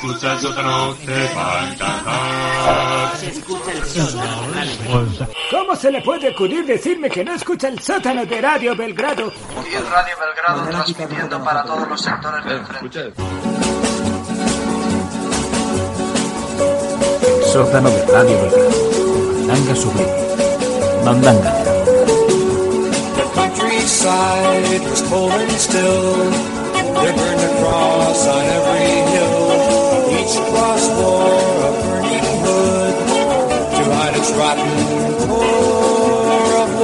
escucha el sótano te va a encantar. Se escucha el sótano. ¿Cómo se le puede ocurrir decirme que no escucha el sótano de Radio Belgrado? Y el Radio Belgrado transmitiendo para todos los sectores del frente. Sótano de Radio Belgrado. Mandanga sublime. Mandanga. The countryside was cold and still. They burned a cross on every hill. Each cross wore a burning hood to hide its rotten core of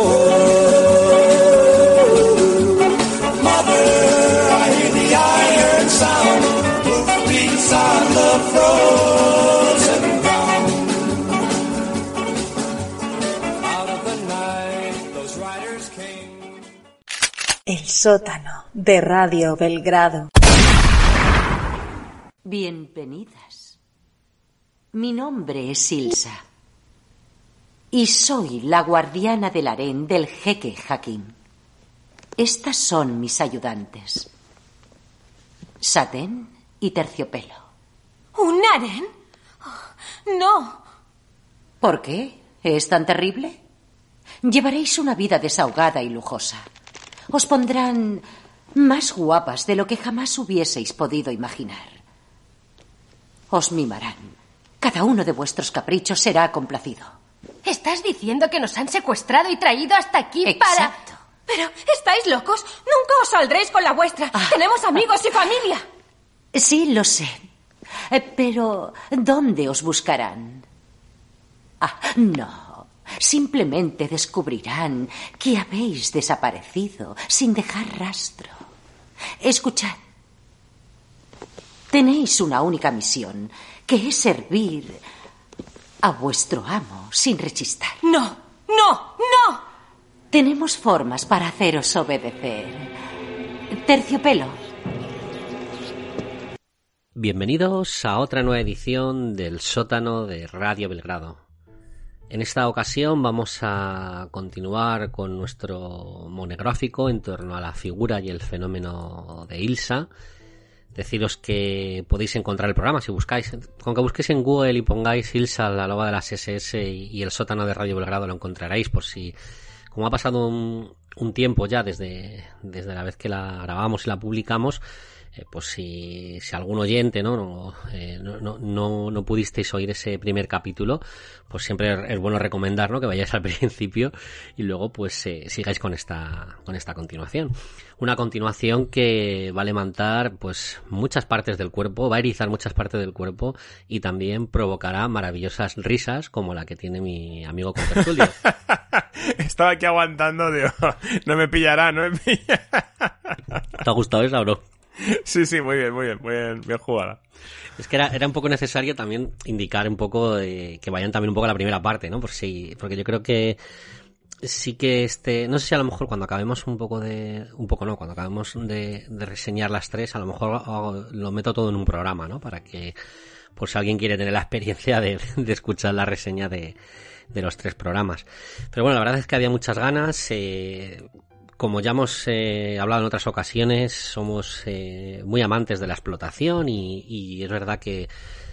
wood. Mother, I hear the iron sound. Hoofbeats on the frozen ground. Out of the night, those riders came. El sótano de Radio Belgrado. Bienvenidas. Mi nombre es Ilsa. Y soy la guardiana del harén del jeque Hakim. Estas son mis ayudantes. Satén y Terciopelo. ¿Un harén? Oh, no. ¿Por qué? ¿Es tan terrible? Llevaréis una vida desahogada y lujosa. Os pondrán más guapas de lo que jamás hubieseis podido imaginar. Os mimarán. Cada uno de vuestros caprichos será complacido. ¿Estás diciendo que nos han secuestrado y traído hasta aquí Exacto. para...? Pero, ¿estáis locos? Nunca os saldréis con la vuestra. Tenemos amigos y familia. Sí, lo sé. Pero, ¿dónde os buscarán? No. Simplemente descubrirán que habéis desaparecido sin dejar rastro. Escuchad. Tenéis una única misión, que es servir a vuestro amo sin rechistar. No, no, no. Tenemos formas para haceros obedecer. Terciopelo. Bienvenidos a otra nueva edición del sótano de Radio Belgrado. En esta ocasión vamos a continuar con nuestro monográfico en torno a la figura y el fenómeno de Ilsa. Deciros que podéis encontrar el programa si buscáis, con que busquéis en Google y pongáis Ilsa, la loba de las SS y el sótano de Radio Belgrado lo encontraréis, por si, como ha pasado un tiempo ya desde la vez que la grabamos y la publicamos, pues si algún oyente no pudisteis oír ese primer capítulo, pues siempre es bueno recomendar, ¿no?, que vayáis al principio y luego pues sigáis con esta continuación. Una continuación que va a levantar pues muchas partes del cuerpo, va a erizar muchas partes del cuerpo y también provocará maravillosas risas como la que tiene mi amigo contertulio. Estaba aquí aguantando, digo, no me pillará. ¿Te ha gustado esa, bro? Sí, muy bien jugada. Es que era un poco necesario también indicar un poco que vayan también un poco a la primera parte, ¿no? Porque yo creo que sí que no sé si a lo mejor cuando acabemos cuando acabemos de reseñar las tres, a lo mejor lo meto todo en un programa, ¿no? Para que, por si alguien quiere tener la experiencia de escuchar la reseña de los tres programas. Pero bueno, la verdad es que había muchas ganas. Como ya hemos hablado en otras ocasiones, somos muy amantes de la explotación y es verdad que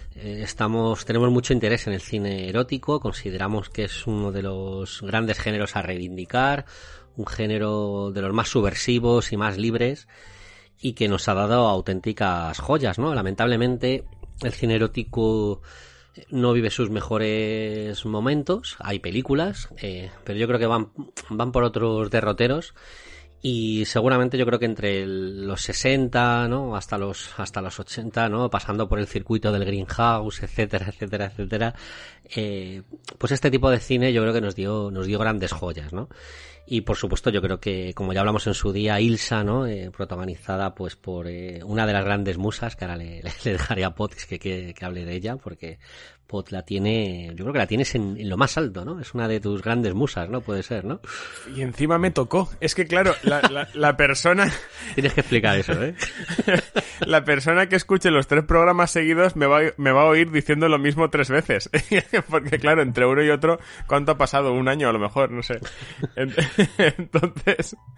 tenemos mucho interés en el cine erótico. Consideramos que es uno de los grandes géneros a reivindicar, un género de los más subversivos y más libres y que nos ha dado auténticas joyas, ¿no? Lamentablemente el cine erótico no vive sus mejores momentos. Hay películas, pero yo creo que van por otros derroteros y seguramente yo creo que entre los 60, ¿no?, hasta los 80, ¿no?, pasando por el circuito del Greenhouse, etcétera, pues este tipo de cine yo creo que nos dio grandes joyas, ¿no? Y por supuesto yo creo que, como ya hablamos en su día, Ilsa, ¿no?, protagonizada pues por una de las grandes musas, que ahora le dejaré a Pot que hable de ella, porque Pot yo creo que la tienes en lo más alto, ¿no? Es una de tus grandes musas, ¿no? Puede ser, ¿no? Y encima me tocó. Es que claro, la persona... Tienes que explicar eso, ¿eh? La persona que escuche los tres programas seguidos me va a oír diciendo lo mismo 3 veces. Porque claro, entre uno y otro, ¿cuánto ha pasado? 1 año a lo mejor, no sé. Entonces,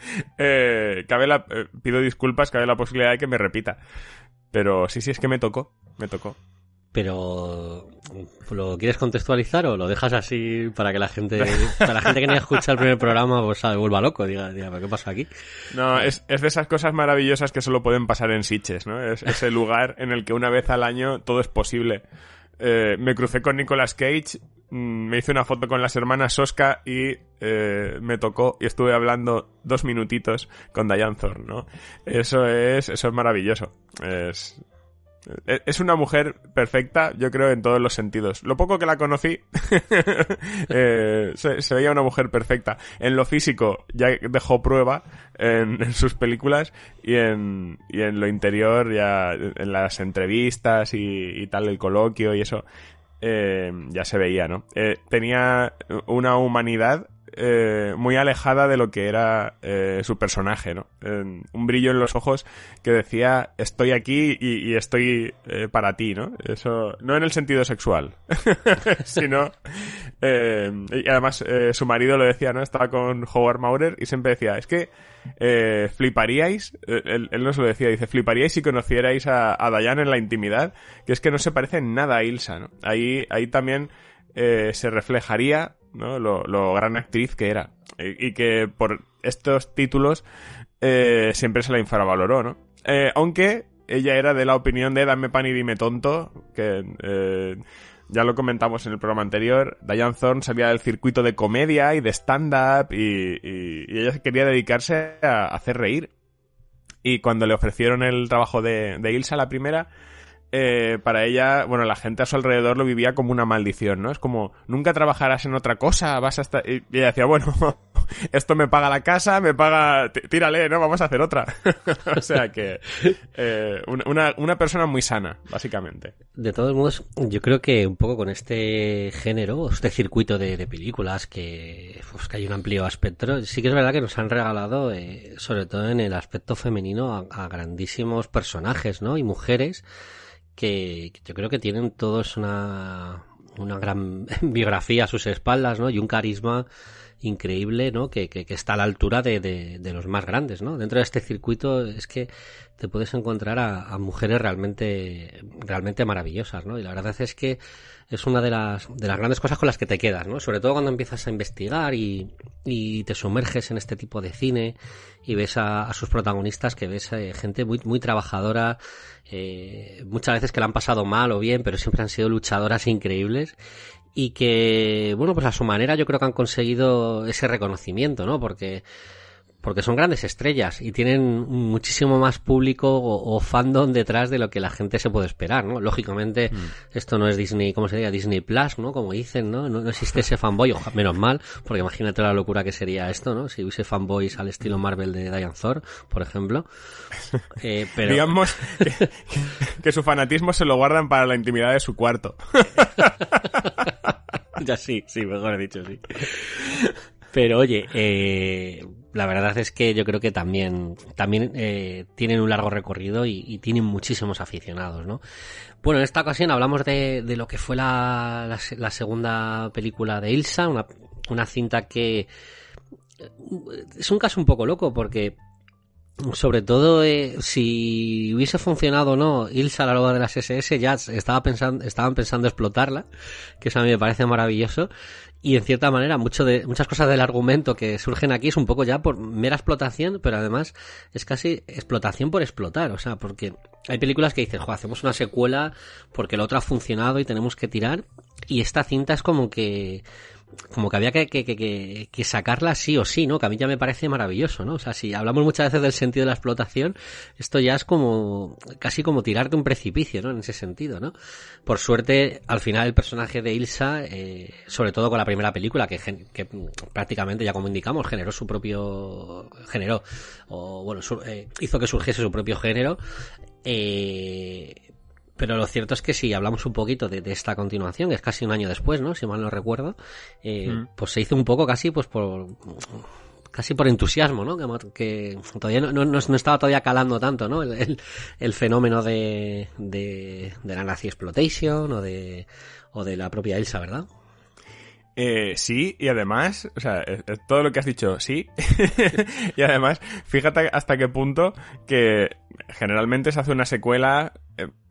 pido disculpas, cabe la posibilidad de que me repita. Pero sí, es que me tocó. pero ¿lo quieres contextualizar o lo dejas así para que la gente que no escucha el primer programa pues se vuelva loco, diga, ¿pero qué pasa aquí? No, es de esas cosas maravillosas que solo pueden pasar en Sitges, ¿no? Es ese lugar en el que una vez al año todo es posible. Me crucé con Nicolas Cage, me hice una foto con las hermanas Soska y me tocó y estuve hablando 2 minutitos con Diane Thorne, ¿no? Eso es maravilloso. Es una mujer perfecta, yo creo, en todos los sentidos. Lo poco que la conocí, se veía una mujer perfecta. En lo físico ya dejó prueba en sus películas y en lo interior, ya en las entrevistas y tal, el coloquio y eso, ya se veía, ¿no? Tenía una humanidad muy alejada de lo que era su personaje, ¿no? Un brillo en los ojos que decía estoy aquí y estoy para ti, ¿no? Eso no en el sentido sexual, sino y además su marido lo decía, ¿no? Estaba con Howard Maurer y siempre decía, es que fliparíais, él nos lo decía, dice, fliparíais si conocierais a Diane en la intimidad, que es que no se parece en nada a Ilsa, ¿no? Ahí también se reflejaría, ¿no? Lo gran actriz que era y que por estos títulos siempre se la infravaloró, ¿no? Aunque ella era de la opinión de dame pan y dime tonto, que ya lo comentamos en el programa anterior. Diane Thorne salía del circuito de comedia y de stand-up y ella quería dedicarse a hacer reír. Y cuando le ofrecieron el trabajo de Ilsa, la primera, para ella, bueno, la gente a su alrededor lo vivía como una maldición, ¿no? Es como, nunca trabajarás en otra cosa, vas a estar... Y ella decía, bueno, esto me paga la casa, me paga... Tírale, ¿no? Vamos a hacer otra. O sea que... una persona muy sana, básicamente. De todos modos, yo creo que un poco con este género, este circuito de películas que hay un amplio espectro, sí que es verdad que nos han regalado, sobre todo en el aspecto femenino, a grandísimos personajes, ¿no? Y mujeres que yo creo que tienen todos una gran biografía a sus espaldas, ¿no? Y un carisma increíble, ¿no? Que está a la altura de los más grandes, ¿no? Dentro de este circuito es que te puedes encontrar a mujeres realmente maravillosas, ¿no? Y la verdad es que es una de las grandes cosas con las que te quedas, ¿no? Sobre todo cuando empiezas a investigar y te sumerges en este tipo de cine y ves a sus protagonistas, que ves gente muy, muy trabajadora, muchas veces que la han pasado mal o bien, pero siempre han sido luchadoras increíbles y que, bueno, pues a su manera yo creo que han conseguido ese reconocimiento, ¿no? Porque son grandes estrellas y tienen muchísimo más público o fandom detrás de lo que la gente se puede esperar, ¿no? Lógicamente, esto no es Disney, ¿cómo se diría? Disney Plus, ¿no? Como dicen, ¿no? No existe ese fanboy, menos mal, porque imagínate la locura que sería esto, ¿no? Si hubiese fanboys al estilo Marvel de Diane Thorne, por ejemplo. Pero... Digamos que su fanatismo se lo guardan para la intimidad de su cuarto. Ya sí, mejor dicho, sí. Pero oye, la verdad es que yo creo que también tienen un largo recorrido y tienen muchísimos aficionados, ¿no? Bueno, en esta ocasión hablamos de lo que fue la segunda película de Ilsa, una cinta que es un caso un poco loco porque sobre todo si hubiese funcionado o no Ilsa, la loba de las SS, ya estaban pensando explotarla, que eso a mí me parece maravilloso. Y en cierta manera muchas cosas del argumento que surgen aquí es un poco ya por mera explotación, pero además es casi explotación por explotar, o sea, porque hay películas que dicen, hacemos una secuela porque la otra ha funcionado y tenemos que tirar, y esta cinta es como que había que sacarla sí o sí, ¿no? Que a mí ya me parece maravilloso, ¿no? O sea, si hablamos muchas veces del sentido de la explotación, esto ya es como casi como tirarte un precipicio, ¿no? En ese sentido, ¿no? Por suerte, al final el personaje de Ilsa, sobre todo con la primera película, que prácticamente, ya como indicamos, hizo que surgiese su propio género, pero lo cierto es que si hablamos un poquito de esta continuación, que es casi un año después, ¿no? Si mal no recuerdo, pues se hizo un poco casi pues casi por entusiasmo, ¿no? Que todavía no estaba todavía calando tanto, ¿no? El fenómeno de la Nazi Exploitation o de la propia Ilsa, ¿verdad? Sí, y además, o sea, todo lo que has dicho, sí. Y además, fíjate hasta qué punto que generalmente se hace una secuela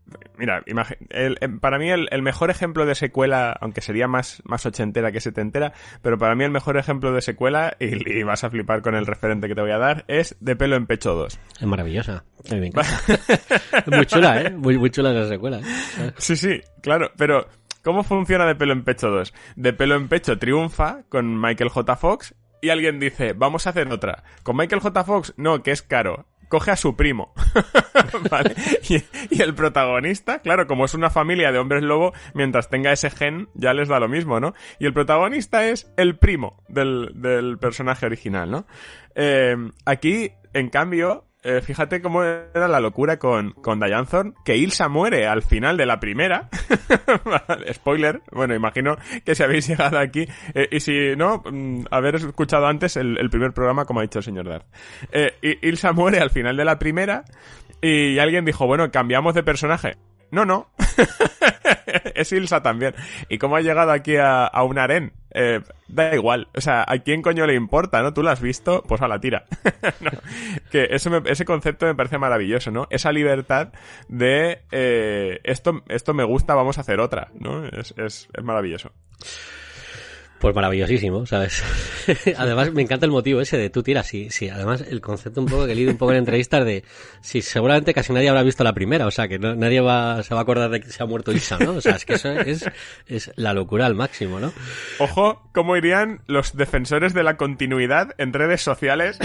Mira, para mí el mejor ejemplo de secuela, aunque sería más ochentera que setentera, pero para mí el mejor ejemplo de secuela, y vas a flipar con el referente que te voy a dar, es De pelo en pecho 2. Es maravillosa. A mí me encanta. Muy chula, ¿eh? Muy chula esa secuela. Sí, claro, pero ¿cómo funciona De pelo en pecho 2? De pelo en pecho triunfa con Michael J. Fox y alguien dice, vamos a hacer otra. Con Michael J. Fox, no, que es caro. Coge a su primo. ¿Vale? Y el protagonista, claro, como es una familia de hombres lobo, mientras tenga ese gen, ya les da lo mismo, ¿no? Y el protagonista es el primo del personaje original, ¿no? Aquí, en cambio, fíjate cómo era la locura con Diane Thorne, que Ilsa muere al final de la primera. Spoiler, bueno, imagino que si habéis llegado aquí, y si no, haber escuchado antes el primer programa, como ha dicho el señor Darth. Ilsa muere al final de la primera, y alguien dijo, bueno, cambiamos de personaje. No. Es Ilsa también. ¿Y cómo ha llegado aquí a un harén? Da igual. O sea, ¿a quién coño le importa, no? ¿Tú la has visto? Pues a la tira. No. Que ese concepto me parece maravilloso, ¿no? Esa libertad de esto me gusta, vamos a hacer otra, ¿no? Es maravilloso. Pues maravillosísimo, ¿sabes? Además, me encanta el motivo ese de tú tiras, sí. Además, el concepto un poco que he leído un poco en entrevistas de, sí, seguramente casi nadie habrá visto la primera, o sea, que nadie se va a acordar de que se ha muerto Ilsa, ¿no? O sea, es que eso es la locura al máximo, ¿no? Ojo, cómo irían los defensores de la continuidad en redes sociales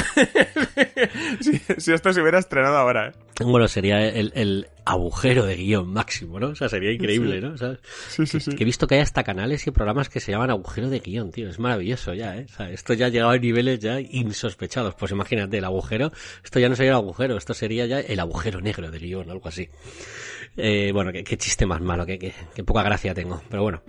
si esto se hubiera estrenado ahora, ¿eh? Bueno, sería el agujero de guión máximo, ¿no? O sea, sería increíble, ¿no? ¿Sabes? Sí. Que he visto que hay hasta canales y programas que se llaman agujero de guión, tío. Es maravilloso ya, ¿eh? O sea, esto ya ha llegado a niveles ya insospechados. Pues imagínate, el agujero, esto ya no sería el agujero, esto sería ya el agujero negro del guión, algo así. Bueno, qué chiste más malo, qué poca gracia tengo. Pero bueno,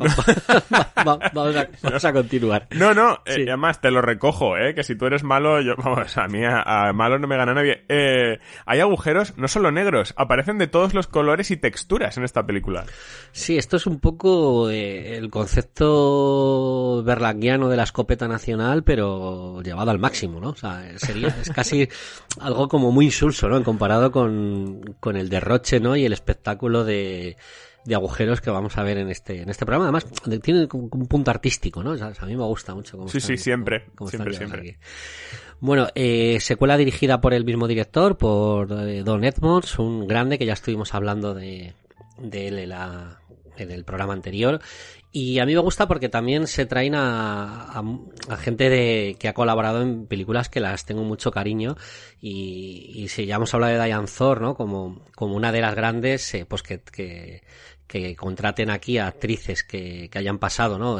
vamos a continuar. No, Sí. Además te lo recojo, que si tú eres malo, a mí a malo no me gana nadie. Hay agujeros, no solo negros, aparecen de todos los colores y texturas en esta película. Sí, esto es un poco el concepto berlanguiano de la escopeta nacional, pero llevado al máximo, ¿no? O sea, es casi algo como muy insulso, ¿no? En comparado con el derroche, ¿no? Y el espectáculo de agujeros que vamos a ver en este programa. Además, tiene un punto artístico, ¿no? O sea, a mí me gusta mucho cómo Sí, siempre. Aquí. Bueno, secuela dirigida por el mismo director, por Don Edmonds, un grande que ya estuvimos hablando de él en el programa anterior. Y a mí me gusta porque también se traen a gente que ha colaborado en películas que las tengo mucho cariño. Y si ya hemos hablado de Diane Thorne, ¿no? Como una de las grandes, pues que contraten aquí a actrices que hayan pasado, ¿no?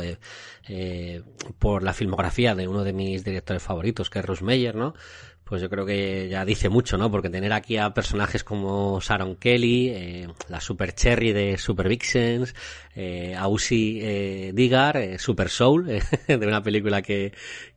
Por la filmografía de uno de mis directores favoritos, que es Russ Meyer, ¿no? Pues yo creo que ya dice mucho, ¿no? Porque tener aquí a personajes como Sharon Kelly, la Super Cherry de Super Vixens, a Uzi Digar, Super Soul, de una película que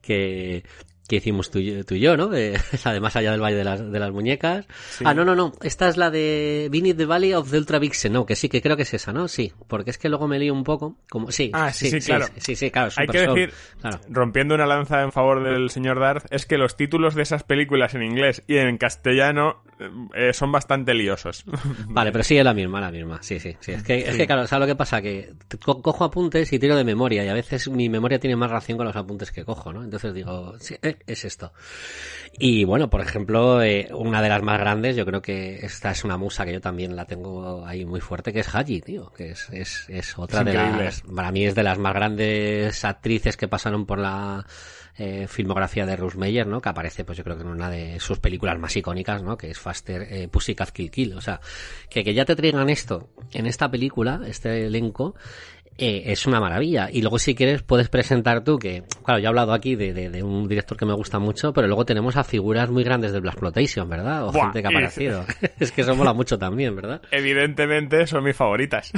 hicimos tú y yo, ¿no? Además allá del Valle de las Muñecas. Sí. No. Esta es la de Beneath the Valley of the Ultra Vixen, no, que sí, que creo que es esa, ¿no? Sí, porque es que luego me lío un poco. Sí, claro. Sí, claro. Hay que decir, claro, rompiendo una lanza en favor del señor Darth, es que los títulos de esas películas en inglés y en castellano son bastante liosos. Vale, pero sí es la misma. Sí. Es que claro, ¿sabes lo que pasa? Que cojo apuntes y tiro de memoria, y a veces mi memoria tiene más relación con los apuntes que cojo, ¿no? Entonces digo, sí, es esto. Y bueno, por ejemplo, una de las más grandes, yo creo que esta es una musa que yo también la tengo ahí muy fuerte, que es Haji, tío, que es otra de las, para mí es de las más grandes actrices que pasaron por la filmografía de Russ Meyer, ¿no? Que aparece, pues yo creo que en una de sus películas más icónicas, ¿no? Que es Faster, Pussycat Kill Kill. O sea, que ya te traigan esto en esta película, este elenco, es una maravilla. Y luego, si quieres, puedes presentar tú, que claro, yo he hablado aquí de un director que me gusta mucho, pero luego tenemos a figuras muy grandes de Blaxploitation, ¿verdad? O gente que ha aparecido. Es que eso mola mucho también, ¿verdad? Evidentemente son mis favoritas.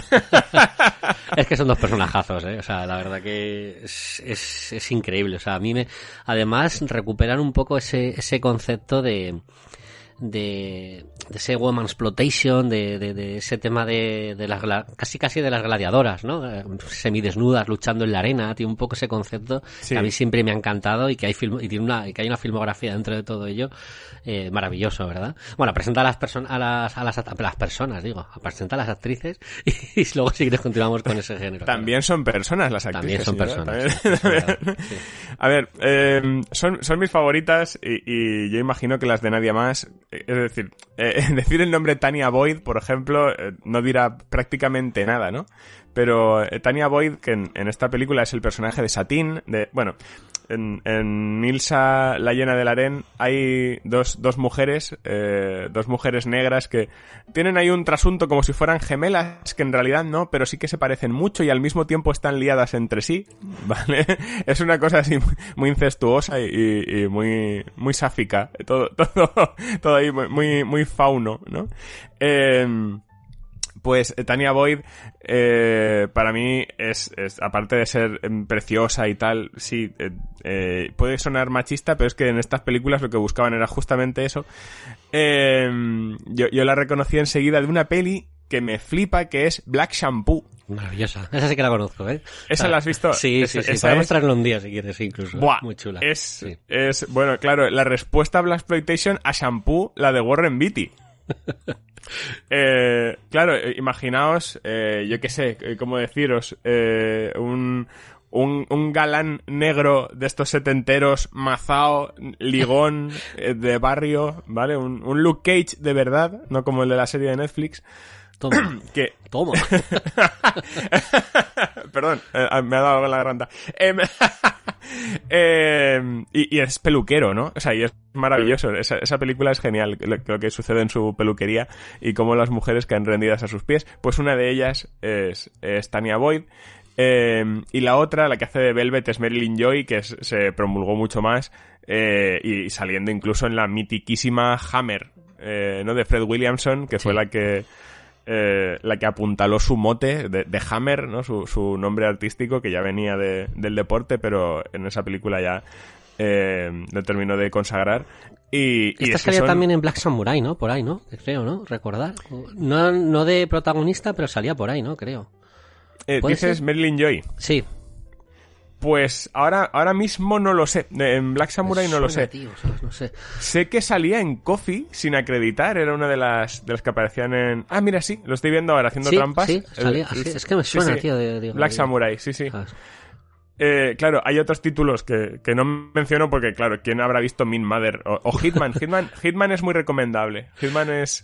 Es que son dos personajazos, o sea, la verdad que es increíble. O sea, a mí además recuperan un poco ese concepto de ese womansploitation, de ese tema de las casi de las gladiadoras, ¿no? Semidesnudas luchando en la arena, tiene un poco ese concepto que a mí siempre me ha encantado y que hay que hay una filmografía dentro de todo ello maravilloso, ¿verdad? Bueno, presenta a las personas, presenta a las actrices y luego si quieres continuamos con ese género. También son personas las actrices. También son personas. Sí. A ver, son mis favoritas y yo imagino que las de nadie más. Es decir, decir el nombre Tanya Boyd, por ejemplo, no dirá prácticamente nada, ¿no? Pero Tanya Boyd, que en esta película es el personaje de Satine, en Nilsa, la llena del harén, hay dos mujeres negras que tienen ahí un trasunto como si fueran gemelas, que en realidad no, pero sí que se parecen mucho y al mismo tiempo están liadas entre sí, ¿vale? Es una cosa así muy incestuosa y muy sáfica, todo ahí muy fauno, ¿no? Pues Tanya Boyd para mí es aparte de ser preciosa y tal, sí, puede sonar machista, pero es que en estas películas lo que buscaban era justamente eso. Yo la reconocí enseguida de una peli que me flipa, que es Black Shampoo. Maravillosa, esa sí que la conozco, ¿eh? ¿Esa la has visto? Sí, podemos traerlo un día si quieres incluso. Buah, muy chula. Bueno, claro, la respuesta a Blaxploitation a Shampoo, la de Warren Beatty. Claro, imaginaos, yo qué sé, ¿cómo deciros? Un galán negro de estos setenteros, mazao, ligón, de barrio, ¿vale? Un Luke Cage de verdad, no como el de la serie de Netflix. Toma. Toma. Perdón, me ha dado algo en la garganta. Y es peluquero, ¿no? O sea, y es maravilloso. Esa película es genial, lo que sucede en su peluquería y cómo las mujeres caen rendidas a sus pies. Pues una de ellas es Tanya Boyd. Y la otra, la que hace de Velvet, es Marilyn Joy, que se promulgó mucho más, y saliendo incluso en la mitiquísima Hammer, ¿no? De Fred Williamson, que fue la que apuntaló su mote de Hammer, ¿no? Su nombre artístico, que ya venía del deporte, pero en esa película ya lo terminó de consagrar. Y esta salía también en Black Samurai, ¿no? Por ahí, ¿no? Creo, ¿no? Recordar. No de protagonista, pero salía por ahí, ¿no? Creo. ¿Dices Marilyn Joy? Sí. Pues ahora mismo no lo sé. En Black Samurai no lo sé. Tío, no sé. Sé que salía en Coffee sin acreditar. Era una de las que aparecían en... Ah, mira, sí. Lo estoy viendo ahora haciendo trampas. Sí, salía. Es que me suena, sí. Tío. Black Samurai, sí. Claro, hay otros títulos que no menciono porque, claro, ¿quién habrá visto Mean Mother? O Hitman. Hitman es muy recomendable. Hitman es...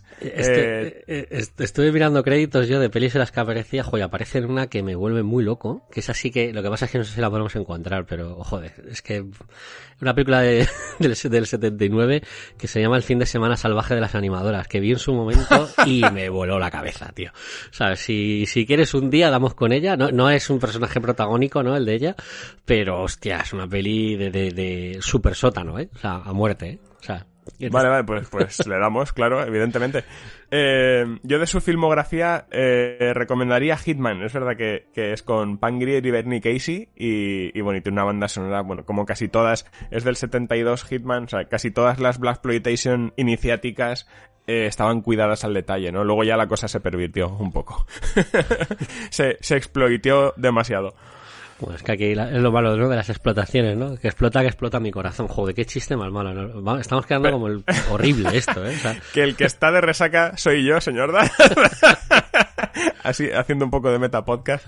Estuve mirando créditos yo de pelis en las que aparecía. Joder, aparece en una que me vuelve muy loco. Que es así que... Lo que pasa es que no sé si la podemos encontrar, pero, joder, es que... Una película del 79 que se llama El fin de semana salvaje de las animadoras, que vi en su momento y me voló la cabeza, tío. ¿Sabes? Si quieres un día damos con ella. No es un personaje protagónico, ¿no? El de ella. Pero, hostia, es una peli de super sótano, ¿eh? O sea, a muerte, ¿eh? O sea... Vale, pues le damos, claro, evidentemente. Yo de su filmografía recomendaría Hitman. Es verdad que es con Pam Grier y Bernie Casey y bueno, y tiene una banda sonora, bueno, como casi todas, es del 72 Hitman, o sea, casi todas las Blaxploitation iniciáticas estaban cuidadas al detalle, ¿no? Luego ya la cosa se pervirtió un poco. se exploiteó demasiado. Pues que aquí es lo malo, ¿no? De las explotaciones, ¿no? Que explota mi corazón. Joder, qué chiste más malo, ¿no? Estamos quedando como el horrible esto, ¿eh? O sea... Que el que está de resaca soy yo, señor Dan. Así, haciendo un poco de metapodcast.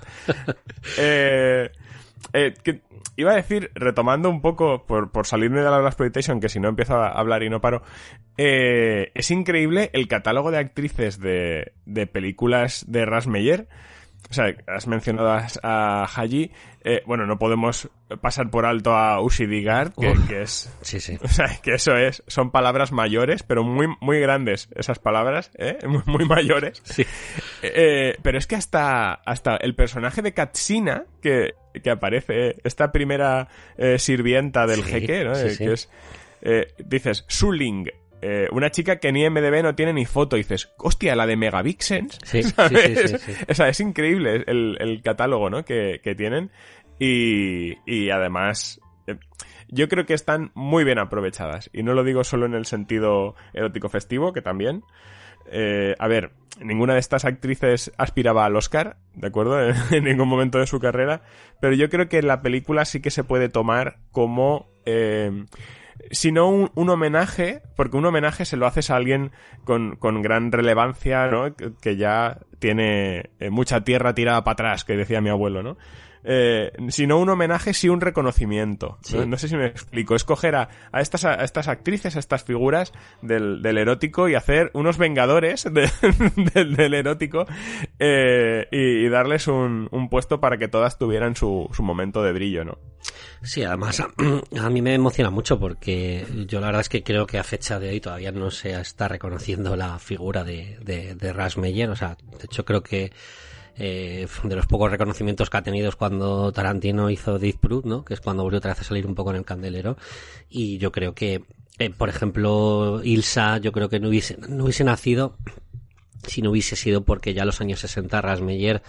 Que iba a decir, retomando un poco, por salirme de la Blaxploitation, que si no empiezo a hablar y no paro, es increíble el catálogo de actrices de películas de Ras Meyer. O sea, has mencionado a Haji. Bueno, no podemos pasar por alto a Ushi Digard, que es... Sí. O sea, que son palabras mayores, pero muy, muy grandes esas palabras, muy, muy mayores. Sí. Pero es que hasta el personaje de Katsina, que aparece, esta primera sirvienta del jeque, ¿no? Sí. Que es... dices, Suling. Una chica que ni MDB no tiene ni foto, y dices, hostia, la de Megavixens. Sí. O sea, es increíble el catálogo, ¿no? que tienen y además yo creo que están muy bien aprovechadas, y no lo digo solo en el sentido erótico festivo, que también, A ver, ninguna de estas actrices aspiraba al Oscar, ¿de acuerdo? En ningún momento de su carrera, pero yo creo que la película sí que se puede tomar como... si no un homenaje, porque un homenaje se lo haces a alguien con gran relevancia, ¿no? Que ya tiene mucha tierra tirada para atrás, que decía mi abuelo, ¿no? Si no un homenaje, sí un reconocimiento. Sí. No sé si me explico. Escoger a estas actrices, a estas figuras del erótico y hacer unos vengadores del erótico y darles un puesto para que todas tuvieran su momento de brillo, ¿no? Sí, además a mí me emociona mucho porque yo la verdad es que creo que a fecha de hoy todavía no se está reconociendo la figura de Russ Meyer. O sea, de hecho creo que de los pocos reconocimientos que ha tenido es cuando Tarantino hizo Death Proof, ¿no? Que es cuando volvió otra vez a salir un poco en el candelero. Y yo creo que, por ejemplo, Ilsa, yo creo que no hubiese nacido si no hubiese sido porque ya en los años 60 Russ Meyer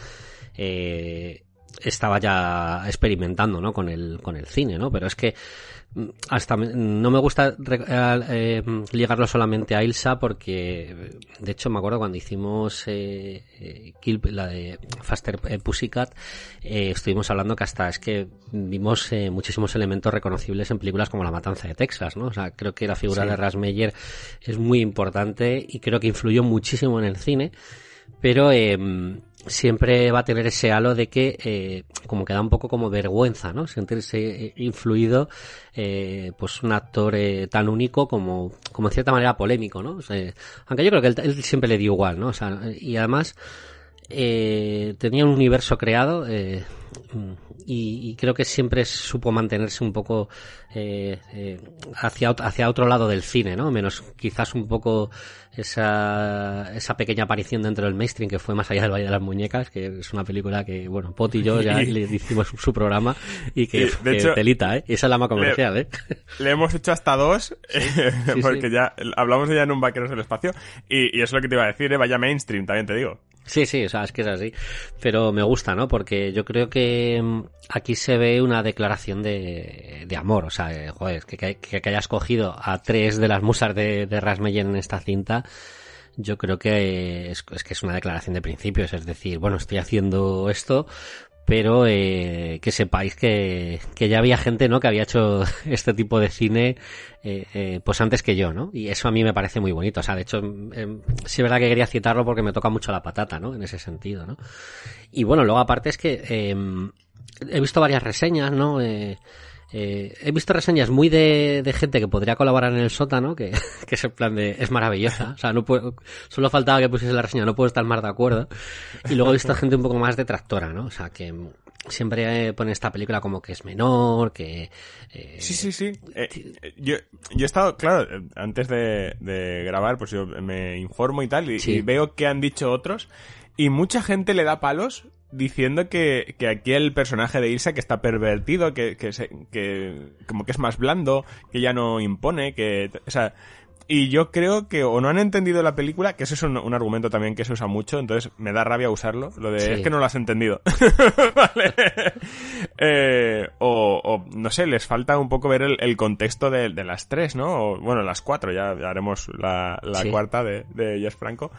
estaba ya experimentando, ¿no? Con el cine, ¿no? Pero es que hasta no me gusta ligarlo solamente a Ilsa porque de hecho me acuerdo cuando hicimos la de Faster Pussycat, estuvimos hablando que hasta es que vimos muchísimos elementos reconocibles en películas como La Matanza de Texas, ¿no? O sea, creo que la figura de Russ Meyer es muy importante y creo que influyó muchísimo en el cine, pero siempre va a tener ese halo de que como que da un poco como vergüenza, ¿no? Sentirse influido pues un actor tan único como en cierta manera polémico, ¿no? O sea, aunque yo creo que él siempre le dio igual, ¿no? O sea, y además tenía un universo creado y creo que siempre supo mantenerse un poco hacia otro lado del cine, ¿no? Menos quizás un poco esa pequeña aparición dentro del mainstream que fue Más allá del Valle de las Muñecas, que es una película que, bueno, Pot y yo ya le hicimos su programa y que hecho, telita, ¿eh? Esa es la más comercial, ¿eh? Le hemos hecho hasta 2 porque ya hablamos de ella en un Vaqueros del Espacio y es lo que te iba a decir, vaya mainstream, también te digo. Sí, o sea, es que es así. Pero me gusta, ¿no? Porque yo creo que aquí se ve una declaración de amor. O sea, joder, que hayas cogido a 3 de las musas de Russ Meyer en esta cinta, yo creo que es una declaración de principios. Es decir, bueno, estoy haciendo esto, pero que sepáis que ya había gente, ¿no? Que había hecho este tipo de cine pues antes que yo, ¿no? Y eso a mí me parece muy bonito. O sea, de hecho, sí es verdad que quería citarlo porque me toca mucho la patata, ¿no? En ese sentido, ¿no? Y bueno, luego aparte es que he visto varias reseñas, ¿no? He visto reseñas muy de gente que podría colaborar en el sótano, que es el plan de, es maravillosa, o sea, no puedo, solo faltaba que pusiese la reseña, no puedo estar más de acuerdo. Y luego he visto gente un poco más detractora, ¿no? O sea, que siempre pone esta película como que es menor, que... Sí. Yo he estado, claro, antes de grabar, pues yo me informo y tal, y veo que han dicho otros, y mucha gente le da palos diciendo que aquí el personaje de Ilsa que está pervertido, que como que es más blando, que ya no impone, o sea, y yo creo que o no han entendido la película, que eso es un argumento también que se usa mucho, entonces me da rabia usarlo, lo de es que no lo has entendido. Vale. O no sé, les falta un poco ver el contexto de las 3, ¿no? O, bueno, las 4, ya haremos la cuarta de Jess Franco.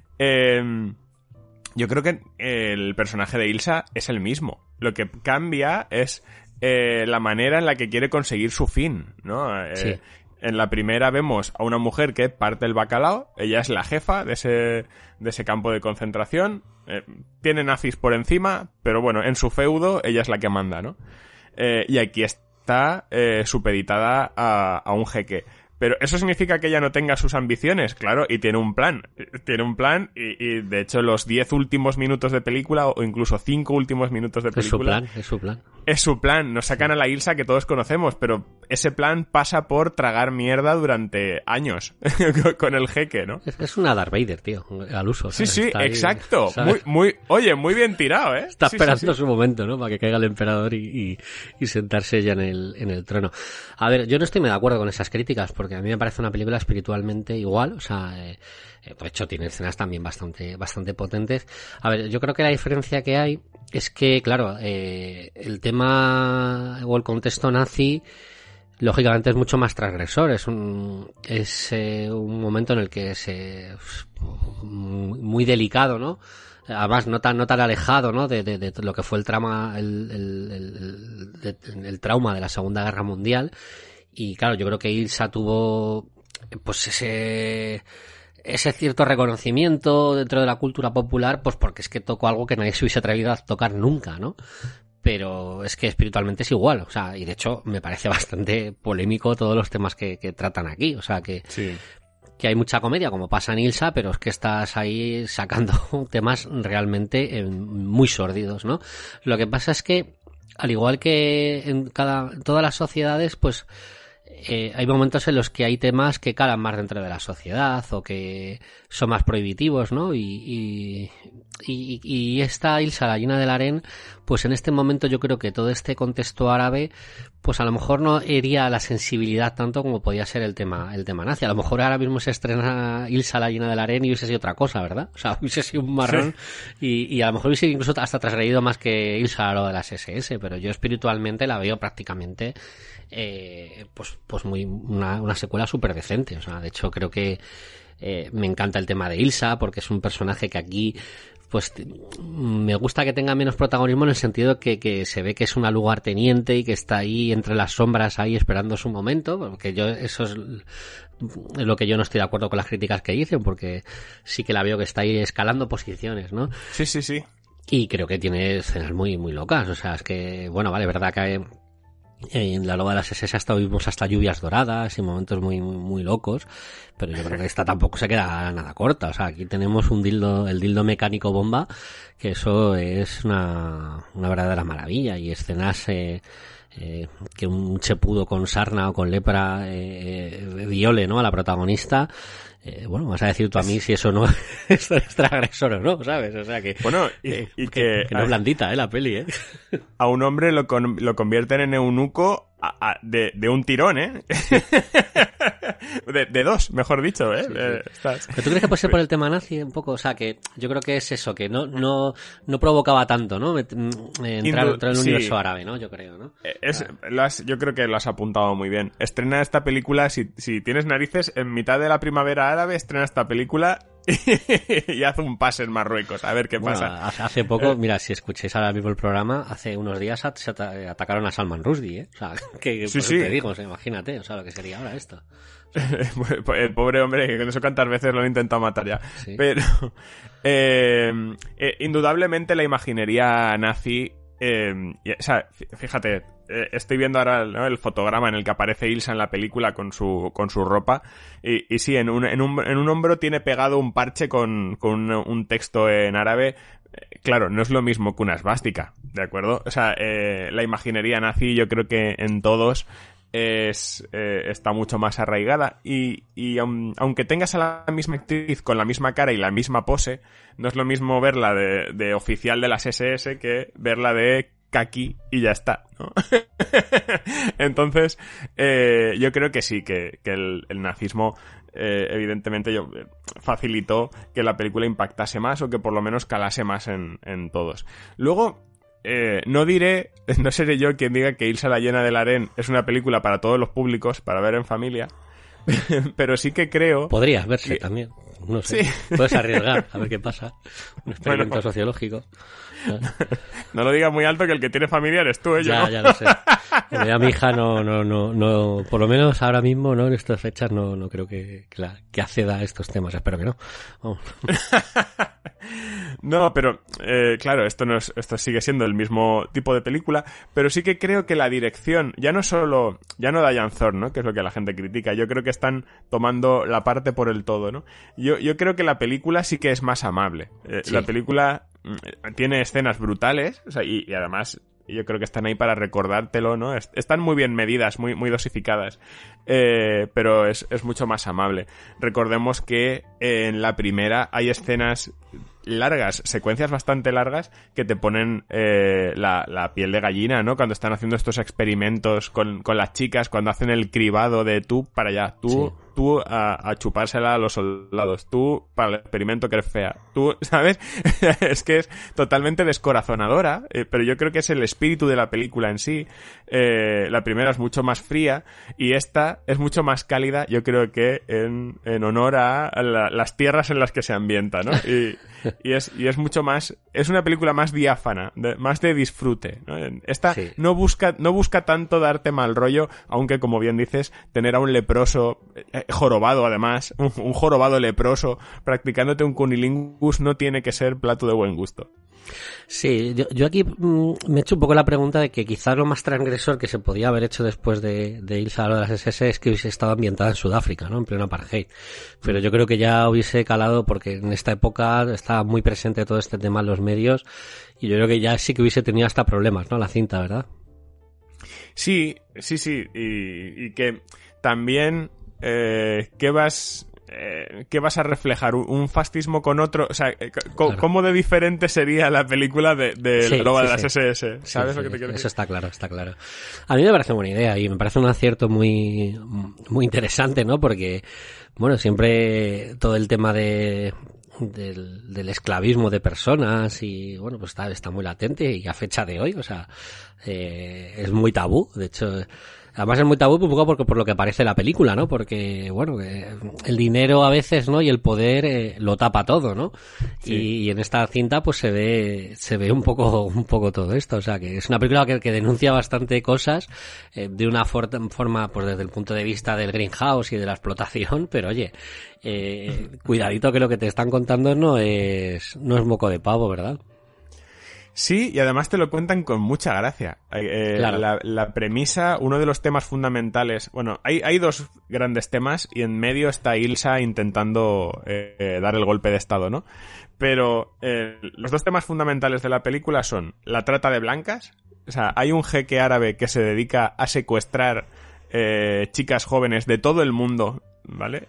Yo creo que el personaje de Ilsa es el mismo. Lo que cambia es la manera en la que quiere conseguir su fin, ¿no? En la primera vemos a una mujer que parte el bacalao, ella es la jefa de ese campo de concentración, tiene nazis por encima, pero bueno, en su feudo ella es la que manda, ¿no? Y aquí está supeditada a un jeque. Pero ¿eso significa que ella no tenga sus ambiciones? Claro, y tiene un plan. Y de hecho los 10 últimos minutos de película, o incluso 5 últimos minutos de película... Es su plan. Es su plan. Nos sacan a la Ilsa que todos conocemos, pero ese plan pasa por tragar mierda durante años con el jeque, ¿no? Es una Darth Vader, tío, al uso. ¿Sabes? Sí, exacto. Oye, muy bien tirado, ¿eh? Está esperando su momento, ¿no? Para que caiga el emperador y sentarse ella en el trono. A ver, yo no estoy muy de acuerdo con esas críticas, porque a mí me parece una película espiritualmente igual, o sea, de hecho tiene escenas también bastante potentes. A ver, yo creo que la diferencia que hay es que, claro, el tema o el contexto nazi lógicamente es mucho más transgresor, es un momento en el que muy delicado, ¿no? Además no tan alejado, ¿no? de lo que fue el trauma el trauma de la Segunda Guerra Mundial. Y claro, yo creo que Ilsa tuvo pues ese cierto reconocimiento dentro de la cultura popular, pues porque es que tocó algo que nadie se hubiese atrevido a tocar nunca, ¿no? Pero es que espiritualmente es igual, o sea, y de hecho me parece bastante polémico todos los temas que tratan aquí, o sea que Sí. que hay mucha comedia, como pasa en Ilsa, pero es que estás ahí sacando temas realmente muy sórdidos, ¿no? Lo que pasa es que, al igual que en todas las sociedades, pues hay momentos en los que hay temas que calan más dentro de la sociedad o que son más prohibitivos, ¿no? Y esta Ilsa, la llena del harén, pues en este momento yo creo que todo este contexto árabe, pues a lo mejor no hería la sensibilidad tanto como podía ser el tema nazi. A lo mejor ahora mismo se estrena Ilsa, la llena del harén y hubiese sido otra cosa, ¿verdad? O sea, hubiese sido un marrón, sí. y a lo mejor hubiese incluso hasta transgredido más que Ilsa lo de las SS, pero yo espiritualmente la veo prácticamente pues muy una secuela súper decente. O sea, de hecho creo que me encanta el tema de Ilsa porque es un personaje que aquí pues me gusta que tenga menos protagonismo en el sentido que se ve que es una lugarteniente y que está ahí entre las sombras ahí esperando su momento, porque eso es lo que yo no estoy de acuerdo con las críticas que dicen, porque sí que la veo que está ahí escalando posiciones, ¿no? Sí, sí, sí. Y creo que tiene escenas muy, muy locas, o sea, es que, bueno, vale, verdad que en la loba de las SS hasta vimos hasta lluvias doradas y momentos muy, muy, muy locos, pero yo creo que esta tampoco se queda nada corta. O sea, aquí tenemos el dildo mecánico bomba, que eso es una verdadera maravilla, y escenas que un chepudo con sarna o con lepra viole, ¿no?, a la protagonista. Bueno, vas a decir tú a mí si eso no es transgresor o no, ¿sabes? O sea que... Bueno, y que no es blandita, la peli, a un hombre lo convierten en eunuco de un tirón, de dos, mejor dicho, Sí, sí. ¿Pero tú crees que puede ser por el tema nazi un poco? O sea, que yo creo que es eso, que no provocaba tanto, ¿no? Entrar en el universo árabe, ¿no? Yo creo, ¿no? Yo creo que lo has apuntado muy bien. Estrena esta película, si tienes narices, en mitad de la primavera árabe, estrena esta película y hace un pase en Marruecos, a ver qué pasa. Hace poco, mira, si escucháis ahora mismo el programa, hace unos días atacaron a Salman Rushdie, O sea, que sí, pues sí. Te digo, o sea, imagínate, o sea, lo que sería ahora esto. El pobre hombre, que no sé cuántas veces lo han intentado matar ya. Sí. Pero indudablemente la imaginería nazi, o sea, fíjate, estoy viendo ahora, ¿no?, el fotograma en el que aparece Ilsa en la película con su ropa, y sí, en un hombro tiene pegado un parche con un texto en árabe. Claro, no es lo mismo que una esvástica, ¿de acuerdo? O sea, la imaginería nazi yo creo que en todos está mucho más arraigada, y aunque tengas a la misma actriz con la misma cara y la misma pose, no es lo mismo verla de oficial de las SS que verla de kaki y ya está, ¿no? Entonces yo creo que sí, que el nazismo evidentemente facilitó que la película impactase más, o que por lo menos calase más en todos. Luego no seré yo quien diga que Ilsa, la llena del harén es una película para todos los públicos, para ver en familia, pero sí que creo... Podría verse también, no sé, sí. Puedes arriesgar, a ver qué pasa, un experimento sociológico. No lo digas muy alto, que el que tiene familia eres tú, yo no. Ya lo sé. Bueno, ya mi hija no, por lo menos ahora mismo, no, en estas fechas no creo que acceda a estos temas, espero que no. Vamos. No, pero claro, esto sigue siendo el mismo tipo de película, pero sí que creo que la dirección, ya no Diane Thorne, ¿no?, que es lo que la gente critica, yo creo que están tomando la parte por el todo, ¿no? Yo creo que la película sí que es más amable. Sí. La película tiene escenas brutales, o sea, y además yo creo que están ahí para recordártelo, ¿no? Están muy bien medidas, muy, muy dosificadas, pero es mucho más amable. Recordemos que en la primera hay escenas largas, secuencias bastante largas, que te ponen la piel de gallina, ¿no? Cuando están haciendo estos experimentos con las chicas, cuando hacen el cribado de tú para allá, tú... Sí. tú a chupársela a los soldados, tú para el experimento que eres fea, tú, ¿sabes? Es que es totalmente descorazonadora, pero yo creo que es el espíritu de la película en sí. La primera es mucho más fría y esta es mucho más cálida, yo creo que en honor a las tierras en las que se ambienta, ¿no? Y es mucho más, es una película más diáfana, más de disfrute, ¿no? Esta sí. no busca tanto darte mal rollo, aunque como bien dices, tener a un leproso jorobado además, un jorobado leproso practicándote un cunilingus no tiene que ser plato de buen gusto. Sí, yo aquí me he hecho un poco la pregunta de que quizás lo más transgresor que se podía haber hecho después de Ilsa a las SS es que hubiese estado ambientada en Sudáfrica, ¿no? En pleno apartheid. Pero yo creo que ya hubiese calado porque en esta época estaba muy presente todo este tema en los medios y yo creo que ya sí que hubiese tenido hasta problemas, ¿no? La cinta, ¿verdad? Sí. Y que también, ¿qué vas a reflejar? ¿Un fascismo con otro? O sea, Claro. ¿cómo de diferente sería la película de Sí, la loba sí, de las sí. SS? ¿Sabes Sí, lo que te quiero decir? Eso está claro. A mí me parece buena idea y me parece un acierto muy, muy interesante, ¿no? Porque, bueno, siempre todo el tema del esclavismo de personas y, bueno, pues está muy latente y a fecha de hoy, o sea, es muy tabú, de hecho. Además es muy tabú un poco por lo que parece la película, ¿no? Porque, bueno, el dinero a veces, ¿no? Y el poder lo tapa todo, ¿no? Sí. Y en esta cinta pues se ve un poco todo esto. O sea, que es una película que denuncia bastante cosas de una forma, pues desde el punto de vista del greenhouse y de la explotación, pero oye, cuidadito que lo que te están contando no es moco de pavo, ¿verdad? Sí, y además te lo cuentan con mucha gracia. Claro. La premisa, uno de los temas fundamentales... Bueno, hay dos grandes temas y en medio está Ilsa intentando dar el golpe de estado, ¿no? Pero los dos temas fundamentales de la película son la trata de blancas. O sea, hay un jeque árabe que se dedica a secuestrar chicas jóvenes de todo el mundo, ¿vale?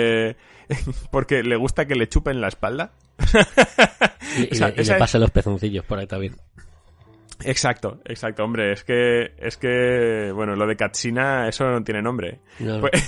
Porque le gusta que le chupen la espalda. Y le pasen los pezoncillos por ahí también. Exacto, hombre, es que bueno, lo de Katsina, eso no tiene nombre. No. Pues,